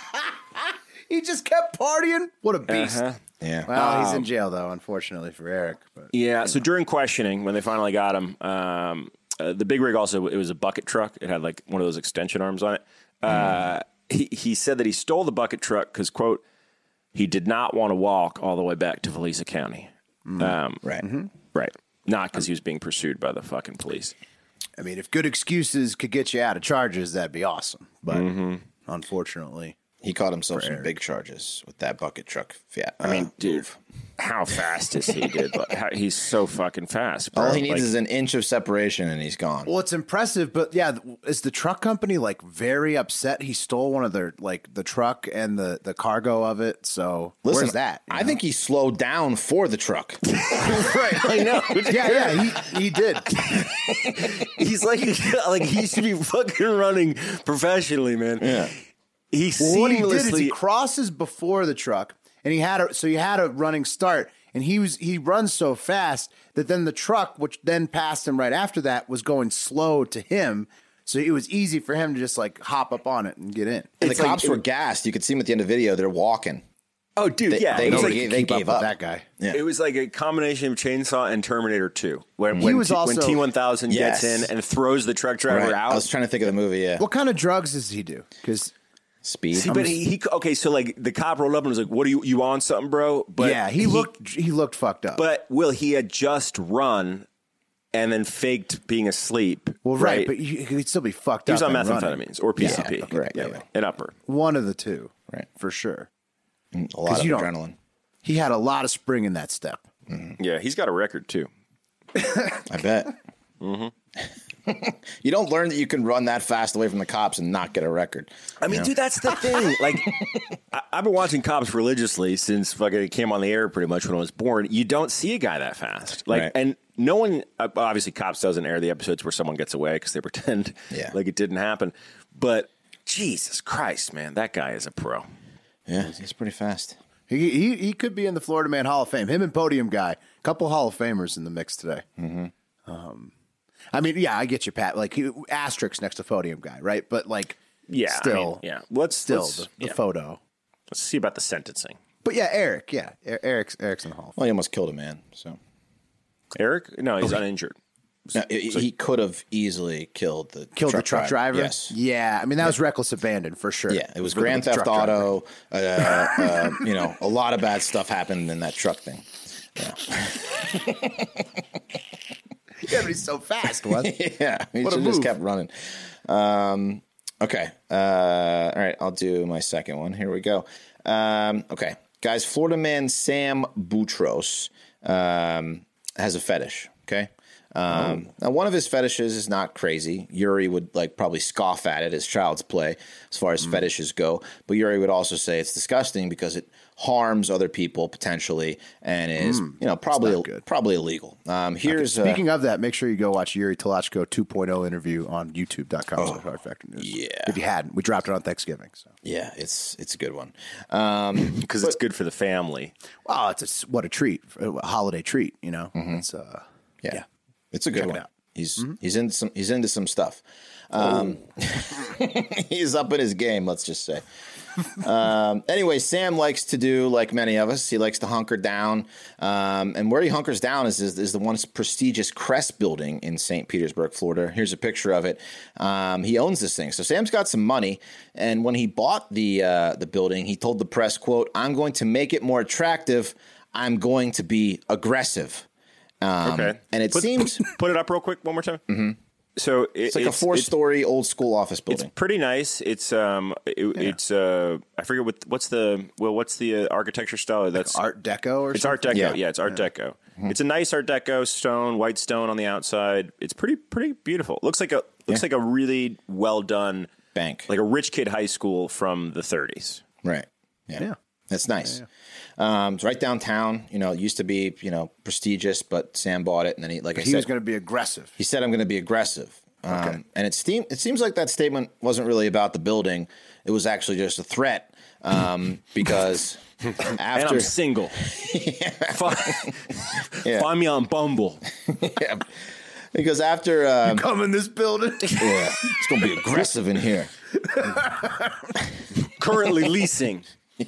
He just kept partying? What a beast. Yeah. Well, he's in jail, though, unfortunately for Eric. But, yeah, so during questioning, when they finally got him, the big rig also, it was a bucket truck. It had like one of those extension arms on it. He said that he stole the bucket truck because, quote, he did not want to walk all the way back to Volusia County. Right. Mm-hmm. Right. Not because he was being pursued by the fucking police. I mean, if good excuses could get you out of charges, that'd be awesome. But unfortunately, he caught himself some big charges with that bucket truck. I mean, dude, how fast is he, dude? He's so fucking fast, bro. All he needs is an inch of separation and he's gone. Well, it's impressive, but yeah, is the truck company like very upset he stole one of their, like the truck and the cargo of it? So listen, where's that? I think he slowed down for the truck. Right, I know. Yeah, he did. He's like he should be fucking running professionally, man. Yeah. What he did is he crosses before the truck, and he had a running start, and and he runs so fast that then the truck, which then passed him right after that, was going slow to him. So it was easy for him to just like hop up on it and get in. And the cops were gassed. You could see them at the end of the video. They're walking. Oh, dude, They gave up. That guy. Yeah. It was like a combination of Chainsaw and Terminator 2. When also- T-1000 gets in and throws the truck driver out. I was trying to think of the movie, yeah. What kind of drugs does he do? Because Speed. See, but he okay. So like the cop rolled up and was like, "What are you on something, bro?" But yeah, he looked fucked up. But Will, he had just run and then faked being asleep. Well, right, but he'd still be fucked up. He was on and methamphetamines or PCP. Yeah, right, yeah. An upper. One of the two, Right. for sure. A lot of you don't- adrenaline. He had a lot of spring in that step. Yeah, he's got a record too. I bet. You don't learn that you can run that fast away from the cops and not get a record. I mean, dude, that's the thing. Like, I've been watching Cops religiously since fucking it came on the air pretty much when I was born. You don't see a guy that fast. Like, Right. and no one, obviously, Cops doesn't air the episodes where someone gets away because they pretend like it didn't happen. But Jesus Christ, man, that guy is a pro. Yeah, he's pretty fast. He could be in the Florida Man Hall of Fame. Him and Podium Guy, a couple Hall of Famers in the mix today. I mean, yeah, I get you, Pat. Like asterisk next to Podium Guy, right? But like, Yeah, still, Let's the photo. Let's see about the sentencing. But yeah, Eric, Eric's in the Hall of Fame. Well, he almost killed a man, so. Eric? No, he's uninjured. No, he could have easily killed the truck driver. Yes. Yeah, I mean that was reckless abandon for sure. Yeah, it was Grand Theft Auto. A lot of bad stuff happened in that truck thing. Yeah, but he's so fast. What? Yeah, he What a should just move. kept running. Okay. All right, I'll do my second one. Here we go. Okay, guys, Florida man Sam Boutros has a fetish. Okay. Now, one of his fetishes is not crazy. Yuri would probably scoff at it as child's play as far as fetishes go. But Yuri would also say it's disgusting because it harms other people potentially and is probably illegal. Speaking of that, make sure you go watch Yuri Talachko 2.0 interview on youtube.com/Hard Factor News. Yeah. If you hadn't, we dropped it on Thanksgiving. So. Yeah, it's a good one. Because it's good for the family. Oh, what a treat, a holiday treat. You know, it's Yeah. It's a good Check it one. out. He's into some stuff. He's up in his game, let's just say. Anyway, Sam likes to do like many of us. He likes to hunker down, and where he hunkers down is the one prestigious Crest building in St. Petersburg, Florida. Here's a picture of it. He owns this thing, so Sam's got some money. And when he bought the building, he told the press, "quote I'm going to make it more attractive. I'm going to be aggressive." Okay. And it seems put it up real quick one more time. Mm-hmm. So it's like a 4-story old school office building. It's pretty nice. It's it's I forget what's the architecture style? That's like Art Deco or it's something? Art Deco. Yeah, it's Art Deco. Mm-hmm. It's a nice Art Deco stone, white stone on the outside. It's pretty beautiful. It looks like a really well done bank, like a rich kid high school from the 30s. Right. Yeah. That's nice. It's right downtown. It used to be, prestigious, but Sam bought it, and then he was going to be aggressive. He said, "I'm going to be aggressive." Okay. And it seems like that statement wasn't really about the building. It was actually just a threat, because after and I'm single. Find me on Bumble. Yeah. Because after you come in this building, it's going to be aggressive in here. Currently leasing.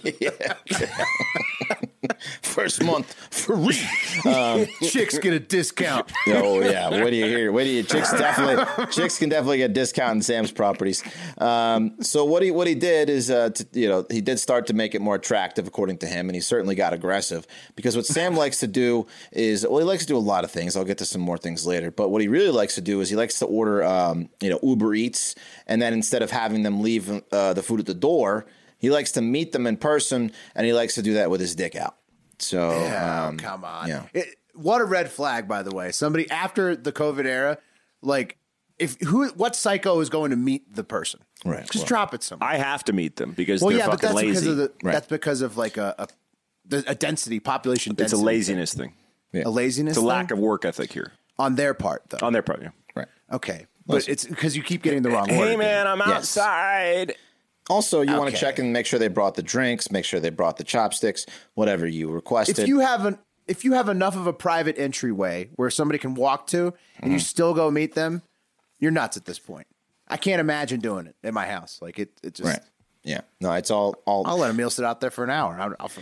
First month free. Chicks get a discount. Oh yeah, what do you hear? Chicks can definitely get a discount in Sam's properties. So what he did is he did start to make it more attractive according to him, and he certainly got aggressive because what Sam likes to do is he likes to do a lot of things. I'll get to some more things later, but what he really likes to do is he likes to order Uber Eats, and then instead of having them leave the food at the door, he likes to meet them in person, and he likes to do that with his dick out. So, come on. Yeah. What a red flag, by the way. Somebody after the COVID era, like, what psycho is going to meet the person? Right. Just drop it somewhere. I have to meet them because they're fucking that's lazy. That's because of like a density, population density. It's a laziness thing. Yeah. A laziness It's a thing? lack of work ethic here. On their part, though. On their part, yeah. Right. Okay. But it's because you keep getting the wrong word. Hey, man, I'm Yes. outside. Also, you want to check and make sure they brought the drinks, make sure they brought the chopsticks, whatever you requested. If if you have enough of a private entryway where somebody can walk to and you still go meet them, you're nuts at this point. I can't imagine doing it in my house. Like it just Right. Yeah. No, it's all. I'll let a meal sit out there for an hour.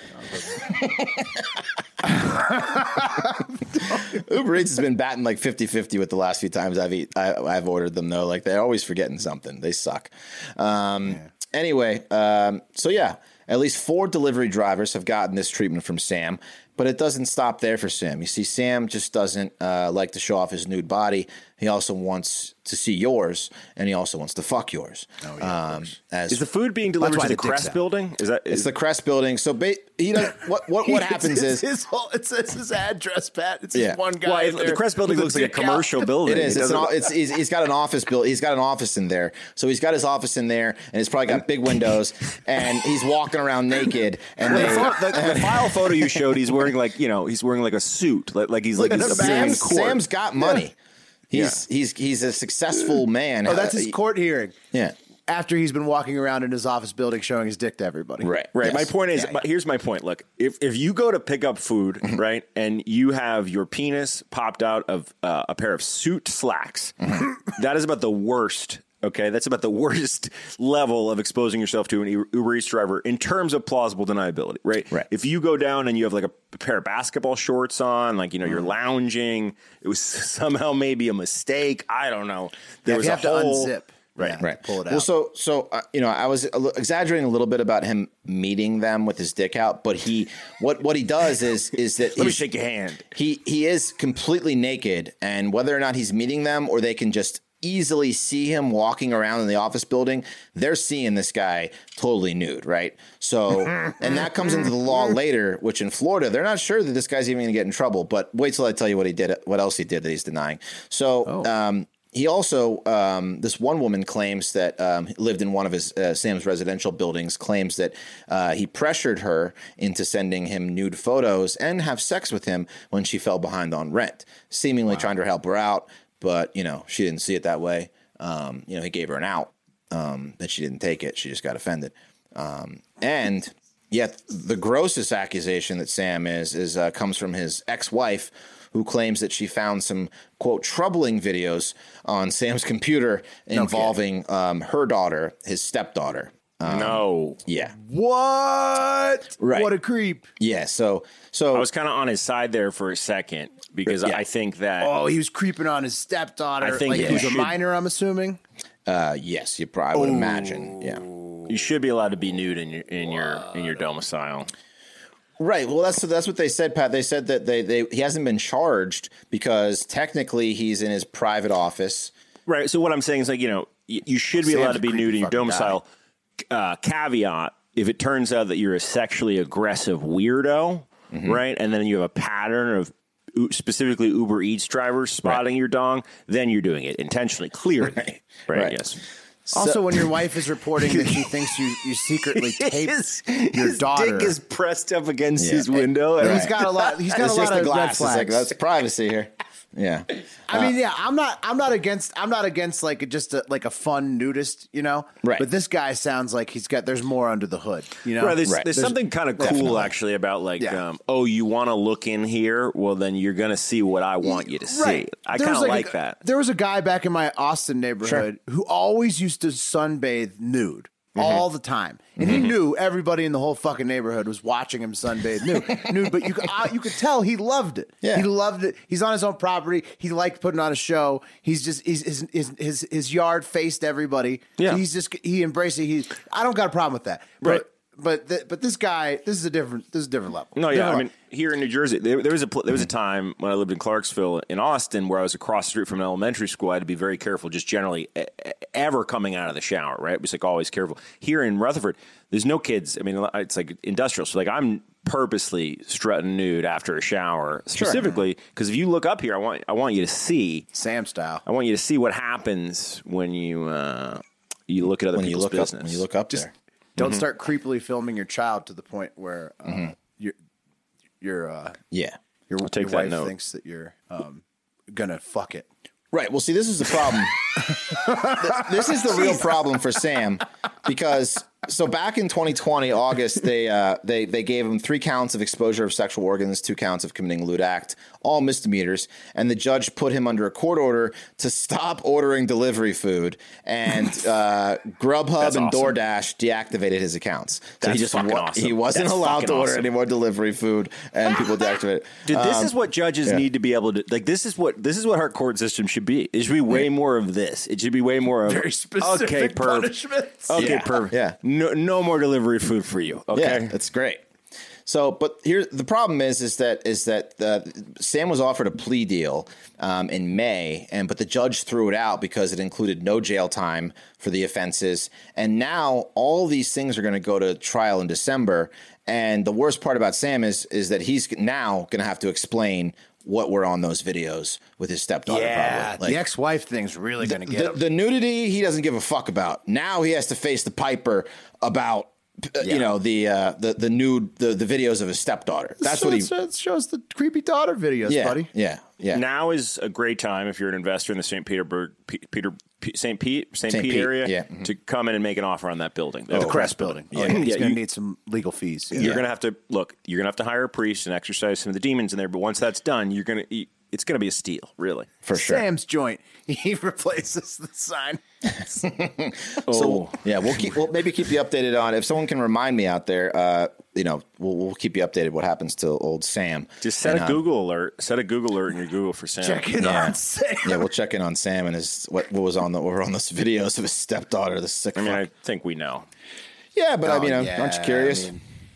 Uber Eats has been batting like 50-50 with the last few times I've ordered them though. Like they're always forgetting something. They suck. Anyway, so yeah, at least 4 delivery drivers have gotten this treatment from Sam, but it doesn't stop there for Sam. You see, Sam just doesn't like to show off his nude body. He also wants to see yours, and he also wants to fuck yours. Oh, yeah, Is the food being delivered to the Crest building? It's the Crest building. So he does, what happens is it says his address, Pat. It's just one guy. Well, the Crest building looks like a commercial building. It is. He's got an office built. He's got an office in there. So he's got his office in there, and it's probably got big windows. And he's walking around naked. And the file photo you showed, he's wearing like a suit, like he's appearing in court. Sam's got money. He's a successful man. Oh, that's his court hearing. Yeah. After he's been walking around in his office building showing his dick to everybody. Right. Yes. My point is, here's my point. Look, if you go to pick up food, right, and you have your penis popped out of a pair of suit slacks, that is about the worst. Okay, that's about the worst level of exposing yourself to an Uber Eats driver in terms of plausible deniability, right? Right. If you go down and you have like a pair of basketball shorts on, like, you're lounging, it was somehow maybe a mistake. I don't know. There was you have a whole, to unzip. Right. Yeah, Right. Pull it out. Well, so I was exaggerating a little bit about him meeting them with his dick out, but what he does is that Let me shake your hand. He is completely naked, and whether or not he's meeting them or they can just easily see him walking around in the office building, they're seeing this guy totally nude, right? So, and that comes into the law later, which in Florida, they're not sure that this guy's even going to get in trouble, but wait till I tell you what else he did that he's denying. So, he also, this one woman claims that lived in one of his Sam's residential buildings, claims that he pressured her into sending him nude photos and have sex with him when she fell behind on rent, seemingly trying to help her out. But, she didn't see it that way. He gave her an out, but she didn't take it. She just got offended. And yet the grossest accusation that Sam comes from his ex-wife, who claims that she found some, quote, troubling videos on Sam's computer involving her daughter, his stepdaughter. No. Yeah. What? Right. What a creep. Yeah. So I was kind of on his side there for a second because I think that. Oh, he was creeping on his stepdaughter. I think like he was a minor, I'm assuming. yes, I would imagine. Yeah. You should be allowed to be nude in your domicile. Right. Well, that's what they said, Pat. They said that he hasn't been charged because technically he's in his private office. Right. So what I'm saying is, like, you should be allowed to be nude in your domicile. Caveat: if it turns out that you're a sexually aggressive weirdo, right, and then you have a pattern of specifically Uber Eats drivers spotting your dong, then you're doing it intentionally, clearly. Right. Yes. Also, when your wife is reporting that she thinks you secretly taped your daughter, dick is pressed up against his window. He's got a lot. He's got It's a just lot the of red glass. It's like, flags. that's privacy here. Yeah. I mean, yeah, I'm not against like just a fun nudist, Right. But this guy sounds like there's more under the hood, Right, there's something kind of cool actually about like, you want to look in here? Well, then you're going to see what I want you to see. Right. I kind of like that. There was a guy back in my Austin neighborhood who always used to sunbathe nude. All the time, and he knew everybody in the whole fucking neighborhood was watching him sunbathe nude. But you could tell he loved it. Yeah. He loved it. He's on his own property. He liked putting on a show. His yard faced everybody. Yeah. He embraced it. I don't got a problem with that. Right. But this guy, this is a different level. No, yeah, I mean, here in New Jersey, there was a time when I lived in Clarksville in Austin where I was across the street from an elementary school. I had to be very careful, just generally ever coming out of the shower. Right, it was like always careful. Here in Rutherford, there's no kids. I mean, it's like industrial. So like I'm purposely strutting nude after a shower, specifically because if you look up here, I want you to see Sam style. I want you to see what happens when you look at other people's business. When you look up there. Don't start creepily filming your child to the point where your take that wife note. thinks that you're gonna fuck it. Right. Well, see, this is the problem. This is the real problem for Sam because So back in 2020, August, they gave him 3 counts of exposure of sexual organs, 2 counts of committing a lewd act, all misdemeanors, and the judge put him under a court order to stop ordering delivery food, and Grubhub and DoorDash deactivated his accounts. So That's fucking awesome. He wasn't That's allowed fucking to order awesome. any more delivery food, and people deactivated it. Dude, this is what judges need to be able to like. This is what our court system should be. It should be way more of this. It should be way more of Very specific punishments. Okay, Yeah. perfect. Yeah. No more delivery food for you. Okay. Yeah, that's great. So, but here the problem is that Sam was offered a plea deal in May, but the judge threw it out because it included no jail time for the offenses, and now all these things are going to go to trial in December. And the worst part about Sam is that he's now going to have to explain what were on those videos with his stepdaughter. Yeah, probably. the ex-wife thing's really going to get him. The nudity he doesn't give a fuck about. Now he has to face the piper about the videos of his stepdaughter. That's what he shows the creepy daughter videos, buddy. Yeah. Now is a great time if you're an investor in the St. Pete area to come in and make an offer on that building. The Crest building. Yeah. He's Yeah, going you- to need some legal fees. You're gonna have to look. You're gonna have to hire a priest and exorcise some of the demons in there. But once that's done, it's gonna be a steal, really. for sure. Sam's joint. He replaces the sign. So we'll maybe keep you updated on if someone can remind me out there. We'll keep you updated what happens to old Sam. Just set a Google alert. Set a Google alert in your Google for Sam. Check in on Sam. Yeah, we'll check in on Sam and his what were on those videos of his stepdaughter. The sick. I mean, fuck. I think we know. Yeah, but aren't you Yeah, curious?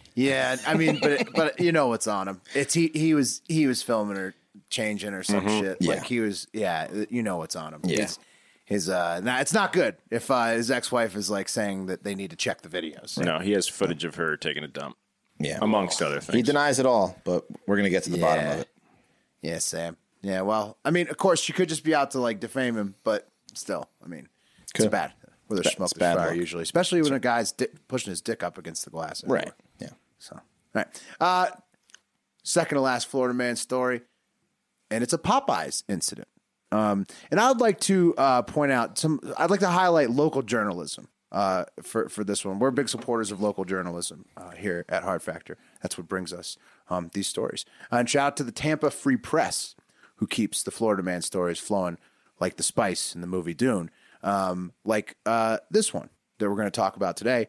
But you know what's on him. It's he was filming her changing or some shit. Yeah. Like he was. Yeah, you know what's on him. Yeah. Now it's not good if his ex-wife is like saying that they need to check the videos. No, he has footage of her taking a dump. Yeah, Amongst other things. he denies it all, but we're gonna get to the bottom of it. Yeah, Sam. Yeah, well, I mean, of course, she could just be out to like defame him, but still, I mean, it's bad. Where there's smoke, it's there's bad fire luck. usually, especially when a guy's pushing his dick up against the glass. Right. Yeah. So, all right. Second to last Florida man story, and it's a Popeyes incident. And I'd like to point out I'd like to highlight local journalism for this one. We're big supporters of local journalism here at Hard Factor. That's what brings us these stories. And shout out to the Tampa Free Press, who keeps the Florida man stories flowing like the spice in the movie Dune. Like this one that we're going to talk about today,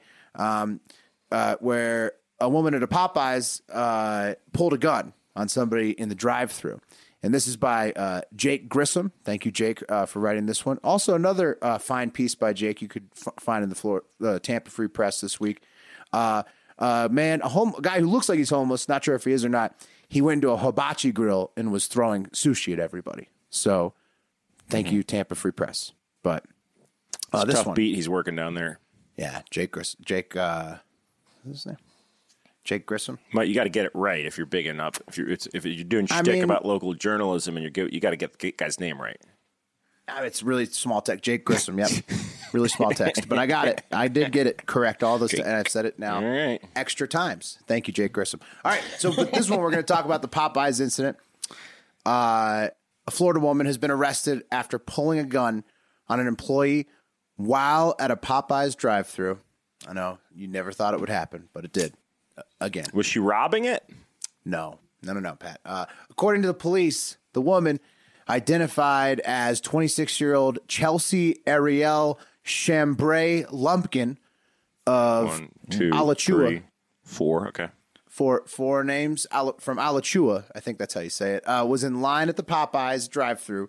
where a woman at a Popeyes pulled a gun on somebody in the drive-thru. And this is by Jake Grissom. Thank you, Jake, for writing this one. Also, another fine piece by Jake you could find in the Tampa Free Press this week. A guy who looks like he's homeless, not sure if he is or not, he went into a hibachi grill and was throwing sushi at everybody. So, thank you, Tampa Free Press. But It's a this tough one. beat he's working down there. Yeah, Jake Grissom. What's his name? Jake Grissom. But you got to get it right if you're big enough. If you're doing I shtick mean- about local journalism and you got to get the guy's name right. It's really small text. Jake Grissom. Yep. Really small text. But I got it. I did get it correct. All this, and I've said it now All right. extra times. Thank you, Jake Grissom. All right. So with this one, we're going to talk about the Popeyes incident. A Florida woman has been arrested after pulling a gun on an employee while at a Popeyes drive-thru. I know you never thought it would happen, but it did. Again. Was she robbing it? No, Pat. According to the police, the woman identified as 26-year-old Chelsea Ariel Chambray Lumpkin of 1, 2, Alachua. 3, 4. Okay. Four names from Alachua, I think that's how you say it, was in line at the Popeyes drive-thru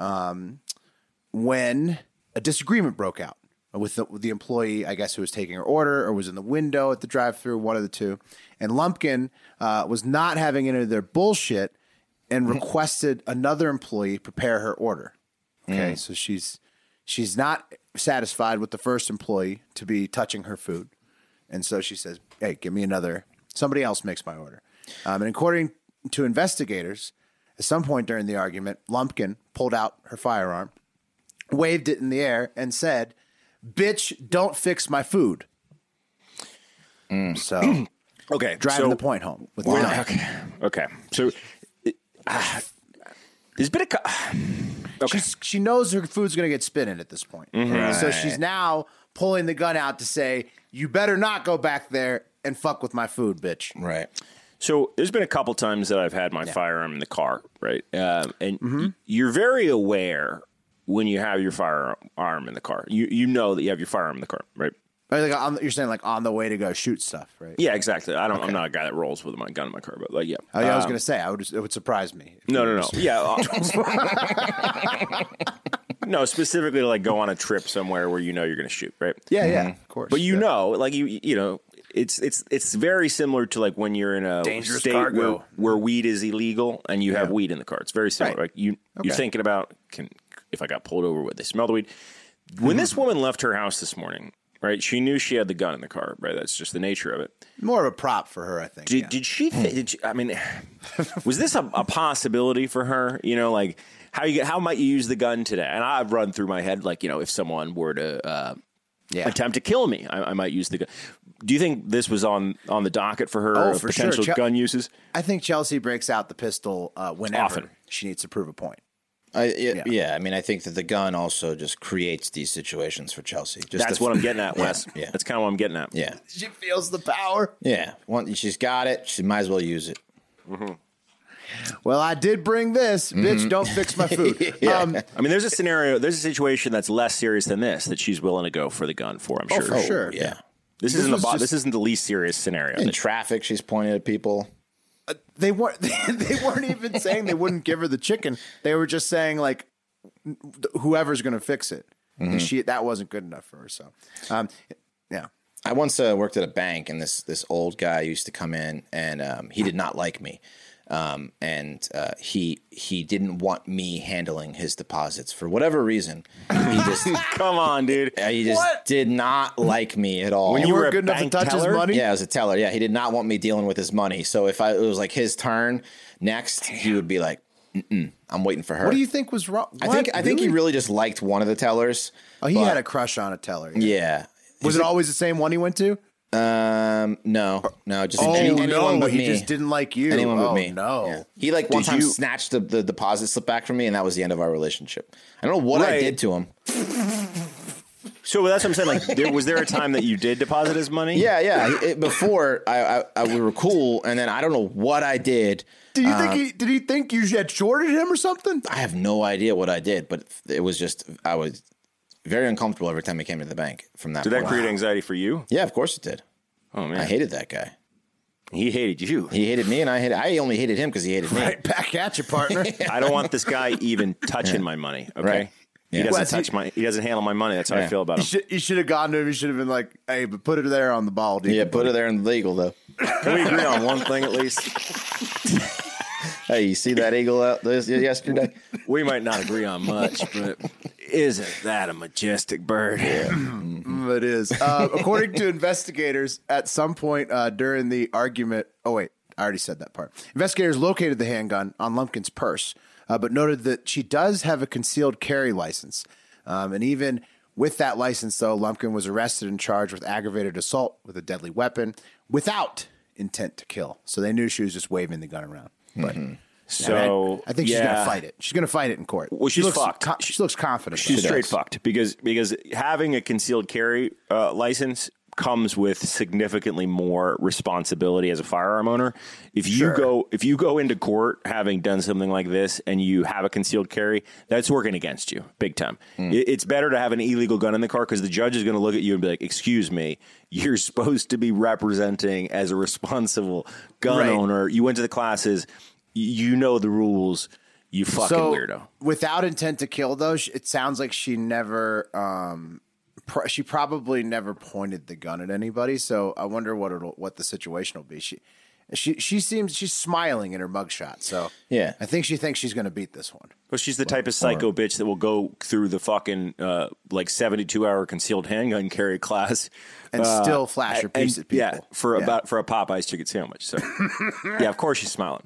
when a disagreement broke out with the employee, I guess, who was taking her order or was in the window at the drive-thru, one of the two. And Lumpkin was not having any of their bullshit and requested another employee prepare her order. Okay, so she's not satisfied with the first employee to be touching her food. And so she says, hey, give me another. Somebody else makes my order. And according to investigators, at some point during the argument, Lumpkin pulled out her firearm, waved it in the air, and said, bitch, don't fix my food. So, Okay. driving the point home with the gun. Okay. So, there's been a. Okay. She knows her food's going to get spit in at this point. So she's now pulling the gun out to say, you better not go back there and fuck with my food, bitch. Right. So there's been a couple times that I've had my firearm in the car, right? And you're very aware when you have your firearm in the car. You know that you have your firearm in the car, right? You're saying like on the way to go shoot stuff, right? Yeah, exactly. I'm not a guy that rolls with my gun in my car, but like, yeah. I was going to say, it would surprise me. No. Yeah. No, specifically to like go on a trip somewhere where you know you're going to shoot, right? Yeah, of course. But you know, like you know, it's very similar to like when you're in a Dangerous state cargo. where weed is illegal and you have weed in the car. It's very similar. Right. Like you're thinking about if I got pulled over, would they smell the weed? When this woman left her house this morning, right? She knew she had the gun in the car, right? That's just the nature of it. More of a prop for her, I think. Did she? I mean, was this a possibility for her? You know, like how might you use the gun today? And I've run through my head, like, you know, if someone were to attempt to kill me, I might use the gun. Do you think this was on the docket for her? For potential sure. gun uses? I think Chelsea breaks out the pistol whenever Often. she needs to prove a point. Yeah, I mean, I think that the gun also just creates these situations for Chelsea. That's what I'm getting at, Wes. Yeah. That's kind of what I'm getting at. Yeah. She feels the power. Yeah. She's got it. She might as well use it. Mm-hmm. Well, I did bring this. Bitch, don't fix my food. I mean, there's a situation that's less serious than this that she's willing to go for the gun for, I'm sure. For sure. Yeah. This isn't the least serious scenario. In traffic, she's pointing at people. They weren't even saying they wouldn't give her the chicken. They were just saying, like, whoever's going to fix it. And that wasn't good enough for her. So, yeah. I once worked at a bank, and this old guy used to come in, and he did not like me. He didn't want me handling his deposits for whatever reason. He just come on, dude. He just did not like me at all. When you weren't good enough to touch his money? Yeah, I was a teller. Yeah, he did not want me dealing with his money. So if it was like his turn next, he would be like, I'm waiting for her. What do you think was wrong? I think he really just liked one of the tellers. Oh, he had a crush on a teller. Yeah. Was it always the same one he went to? No, just anyone but he me. just didn't like you. Anyone but me. No, yeah. He like one time snatched the deposit slip back from me, and that was the end of our relationship. I don't know what I did to him. So that's what I'm saying. Like, was there a time that you did deposit his money? Yeah. Before we were cool, and then I don't know what I did. Did he think you had shorted him or something? I have no idea what I did, but it was just I was very uncomfortable every time he came to the bank from that. Did that create anxiety for you? Yeah, of course it did. Oh man, I hated that guy. He hated you. He hated me, and I only hated him because he hated me. Right back at you, partner. I don't want this guy even touching my money. Okay, right. He doesn't He doesn't handle my money. That's how I feel about him. You should have gone to him. You should have been like, "Hey, but put it there on the ball, dude." Yeah, put it there in the eagle though. Can we agree on one thing at least? Hey, you see that eagle out yesterday? We might not agree on much, but isn't that a majestic bird? Yeah. It is. According to investigators, at some point during the argument, oh wait, I already said that part. Investigators located the handgun on Lumpkin's purse, but noted that she does have a concealed carry license. And even with that license, though, Lumpkin was arrested and charged with aggravated assault with a deadly weapon without intent to kill. So they knew she was just waving the gun around. But so I think she's going to fight it. She's going to fight it in court. Well, she's fucked. She looks confident. She's straight fucked because having a concealed carry license comes with significantly more responsibility as a firearm owner. If you go into court having done something like this and you have a concealed carry, that's working against you big time. It's better to have an illegal gun in the car because the judge is going to look at you and be like, "Excuse me, you're supposed to be representing as a responsible gun owner. You went to the classes, you know the rules. You fucking weirdo." Without intent to kill, though, it sounds like she never. She probably never pointed the gun at anybody, so I wonder what the situation will be. She seems she's smiling in her mugshot, so yeah, I think she thinks she's going to beat this one. Well, she's the type of psycho bitch that will go through the fucking 72-hour concealed handgun carry class and still flash her piece at people. Yeah, for a Popeyes chicken sandwich. So yeah, of course she's smiling.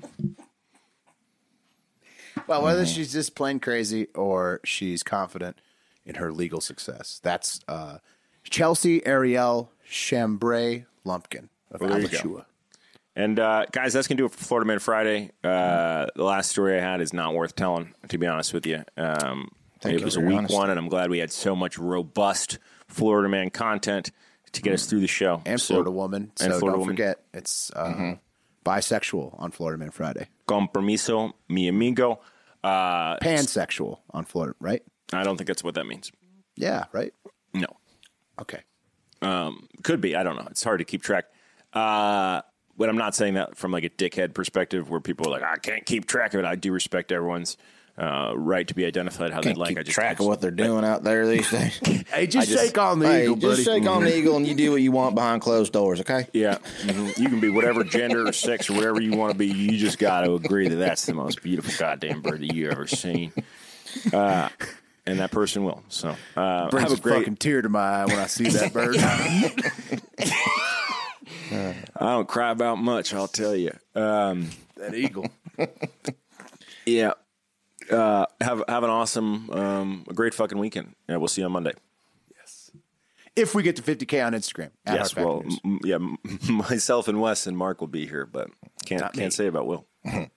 Well, whether she's just plain crazy or she's confident in her legal success. That's Chelsea Ariel Chambray Lumpkin of Alachua. And guys, that's going to do it for Florida Man Friday. The last story I had is not worth telling, to be honest with you. It was a weak one, and I'm glad we had so much robust Florida Man content to get us through the show. And Florida Woman. So and Florida don't Woman. forget, it's bisexual on Florida Man Friday. Con permiso, mi amigo. Pansexual on Florida, right? I don't think that's what that means. Yeah, right? No. Okay. Could be. I don't know. It's hard to keep track. But I'm not saying that from like a dickhead perspective where people are like, I can't keep track of it. I do respect everyone's right to be identified how Can't they'd like. keep track of what they're doing out there these days. Hey, just shake on the eagle, buddy. Just shake on the eagle and you do what you want behind closed doors, okay? Yeah. You can be whatever gender or sex or whatever you want to be. You just got to agree that that's the most beautiful goddamn bird that you ever seen. And that person will. So Brings have a great fucking tear to my eye when I see that bird. I don't cry about much, I'll tell you. That eagle. Yeah. Have an awesome, a great fucking weekend. Yeah, we'll see you on Monday. If we get to 50K on Instagram. At Yes, Hard well, Factor News. myself and Wes and Mark will be here, but can't say about Will.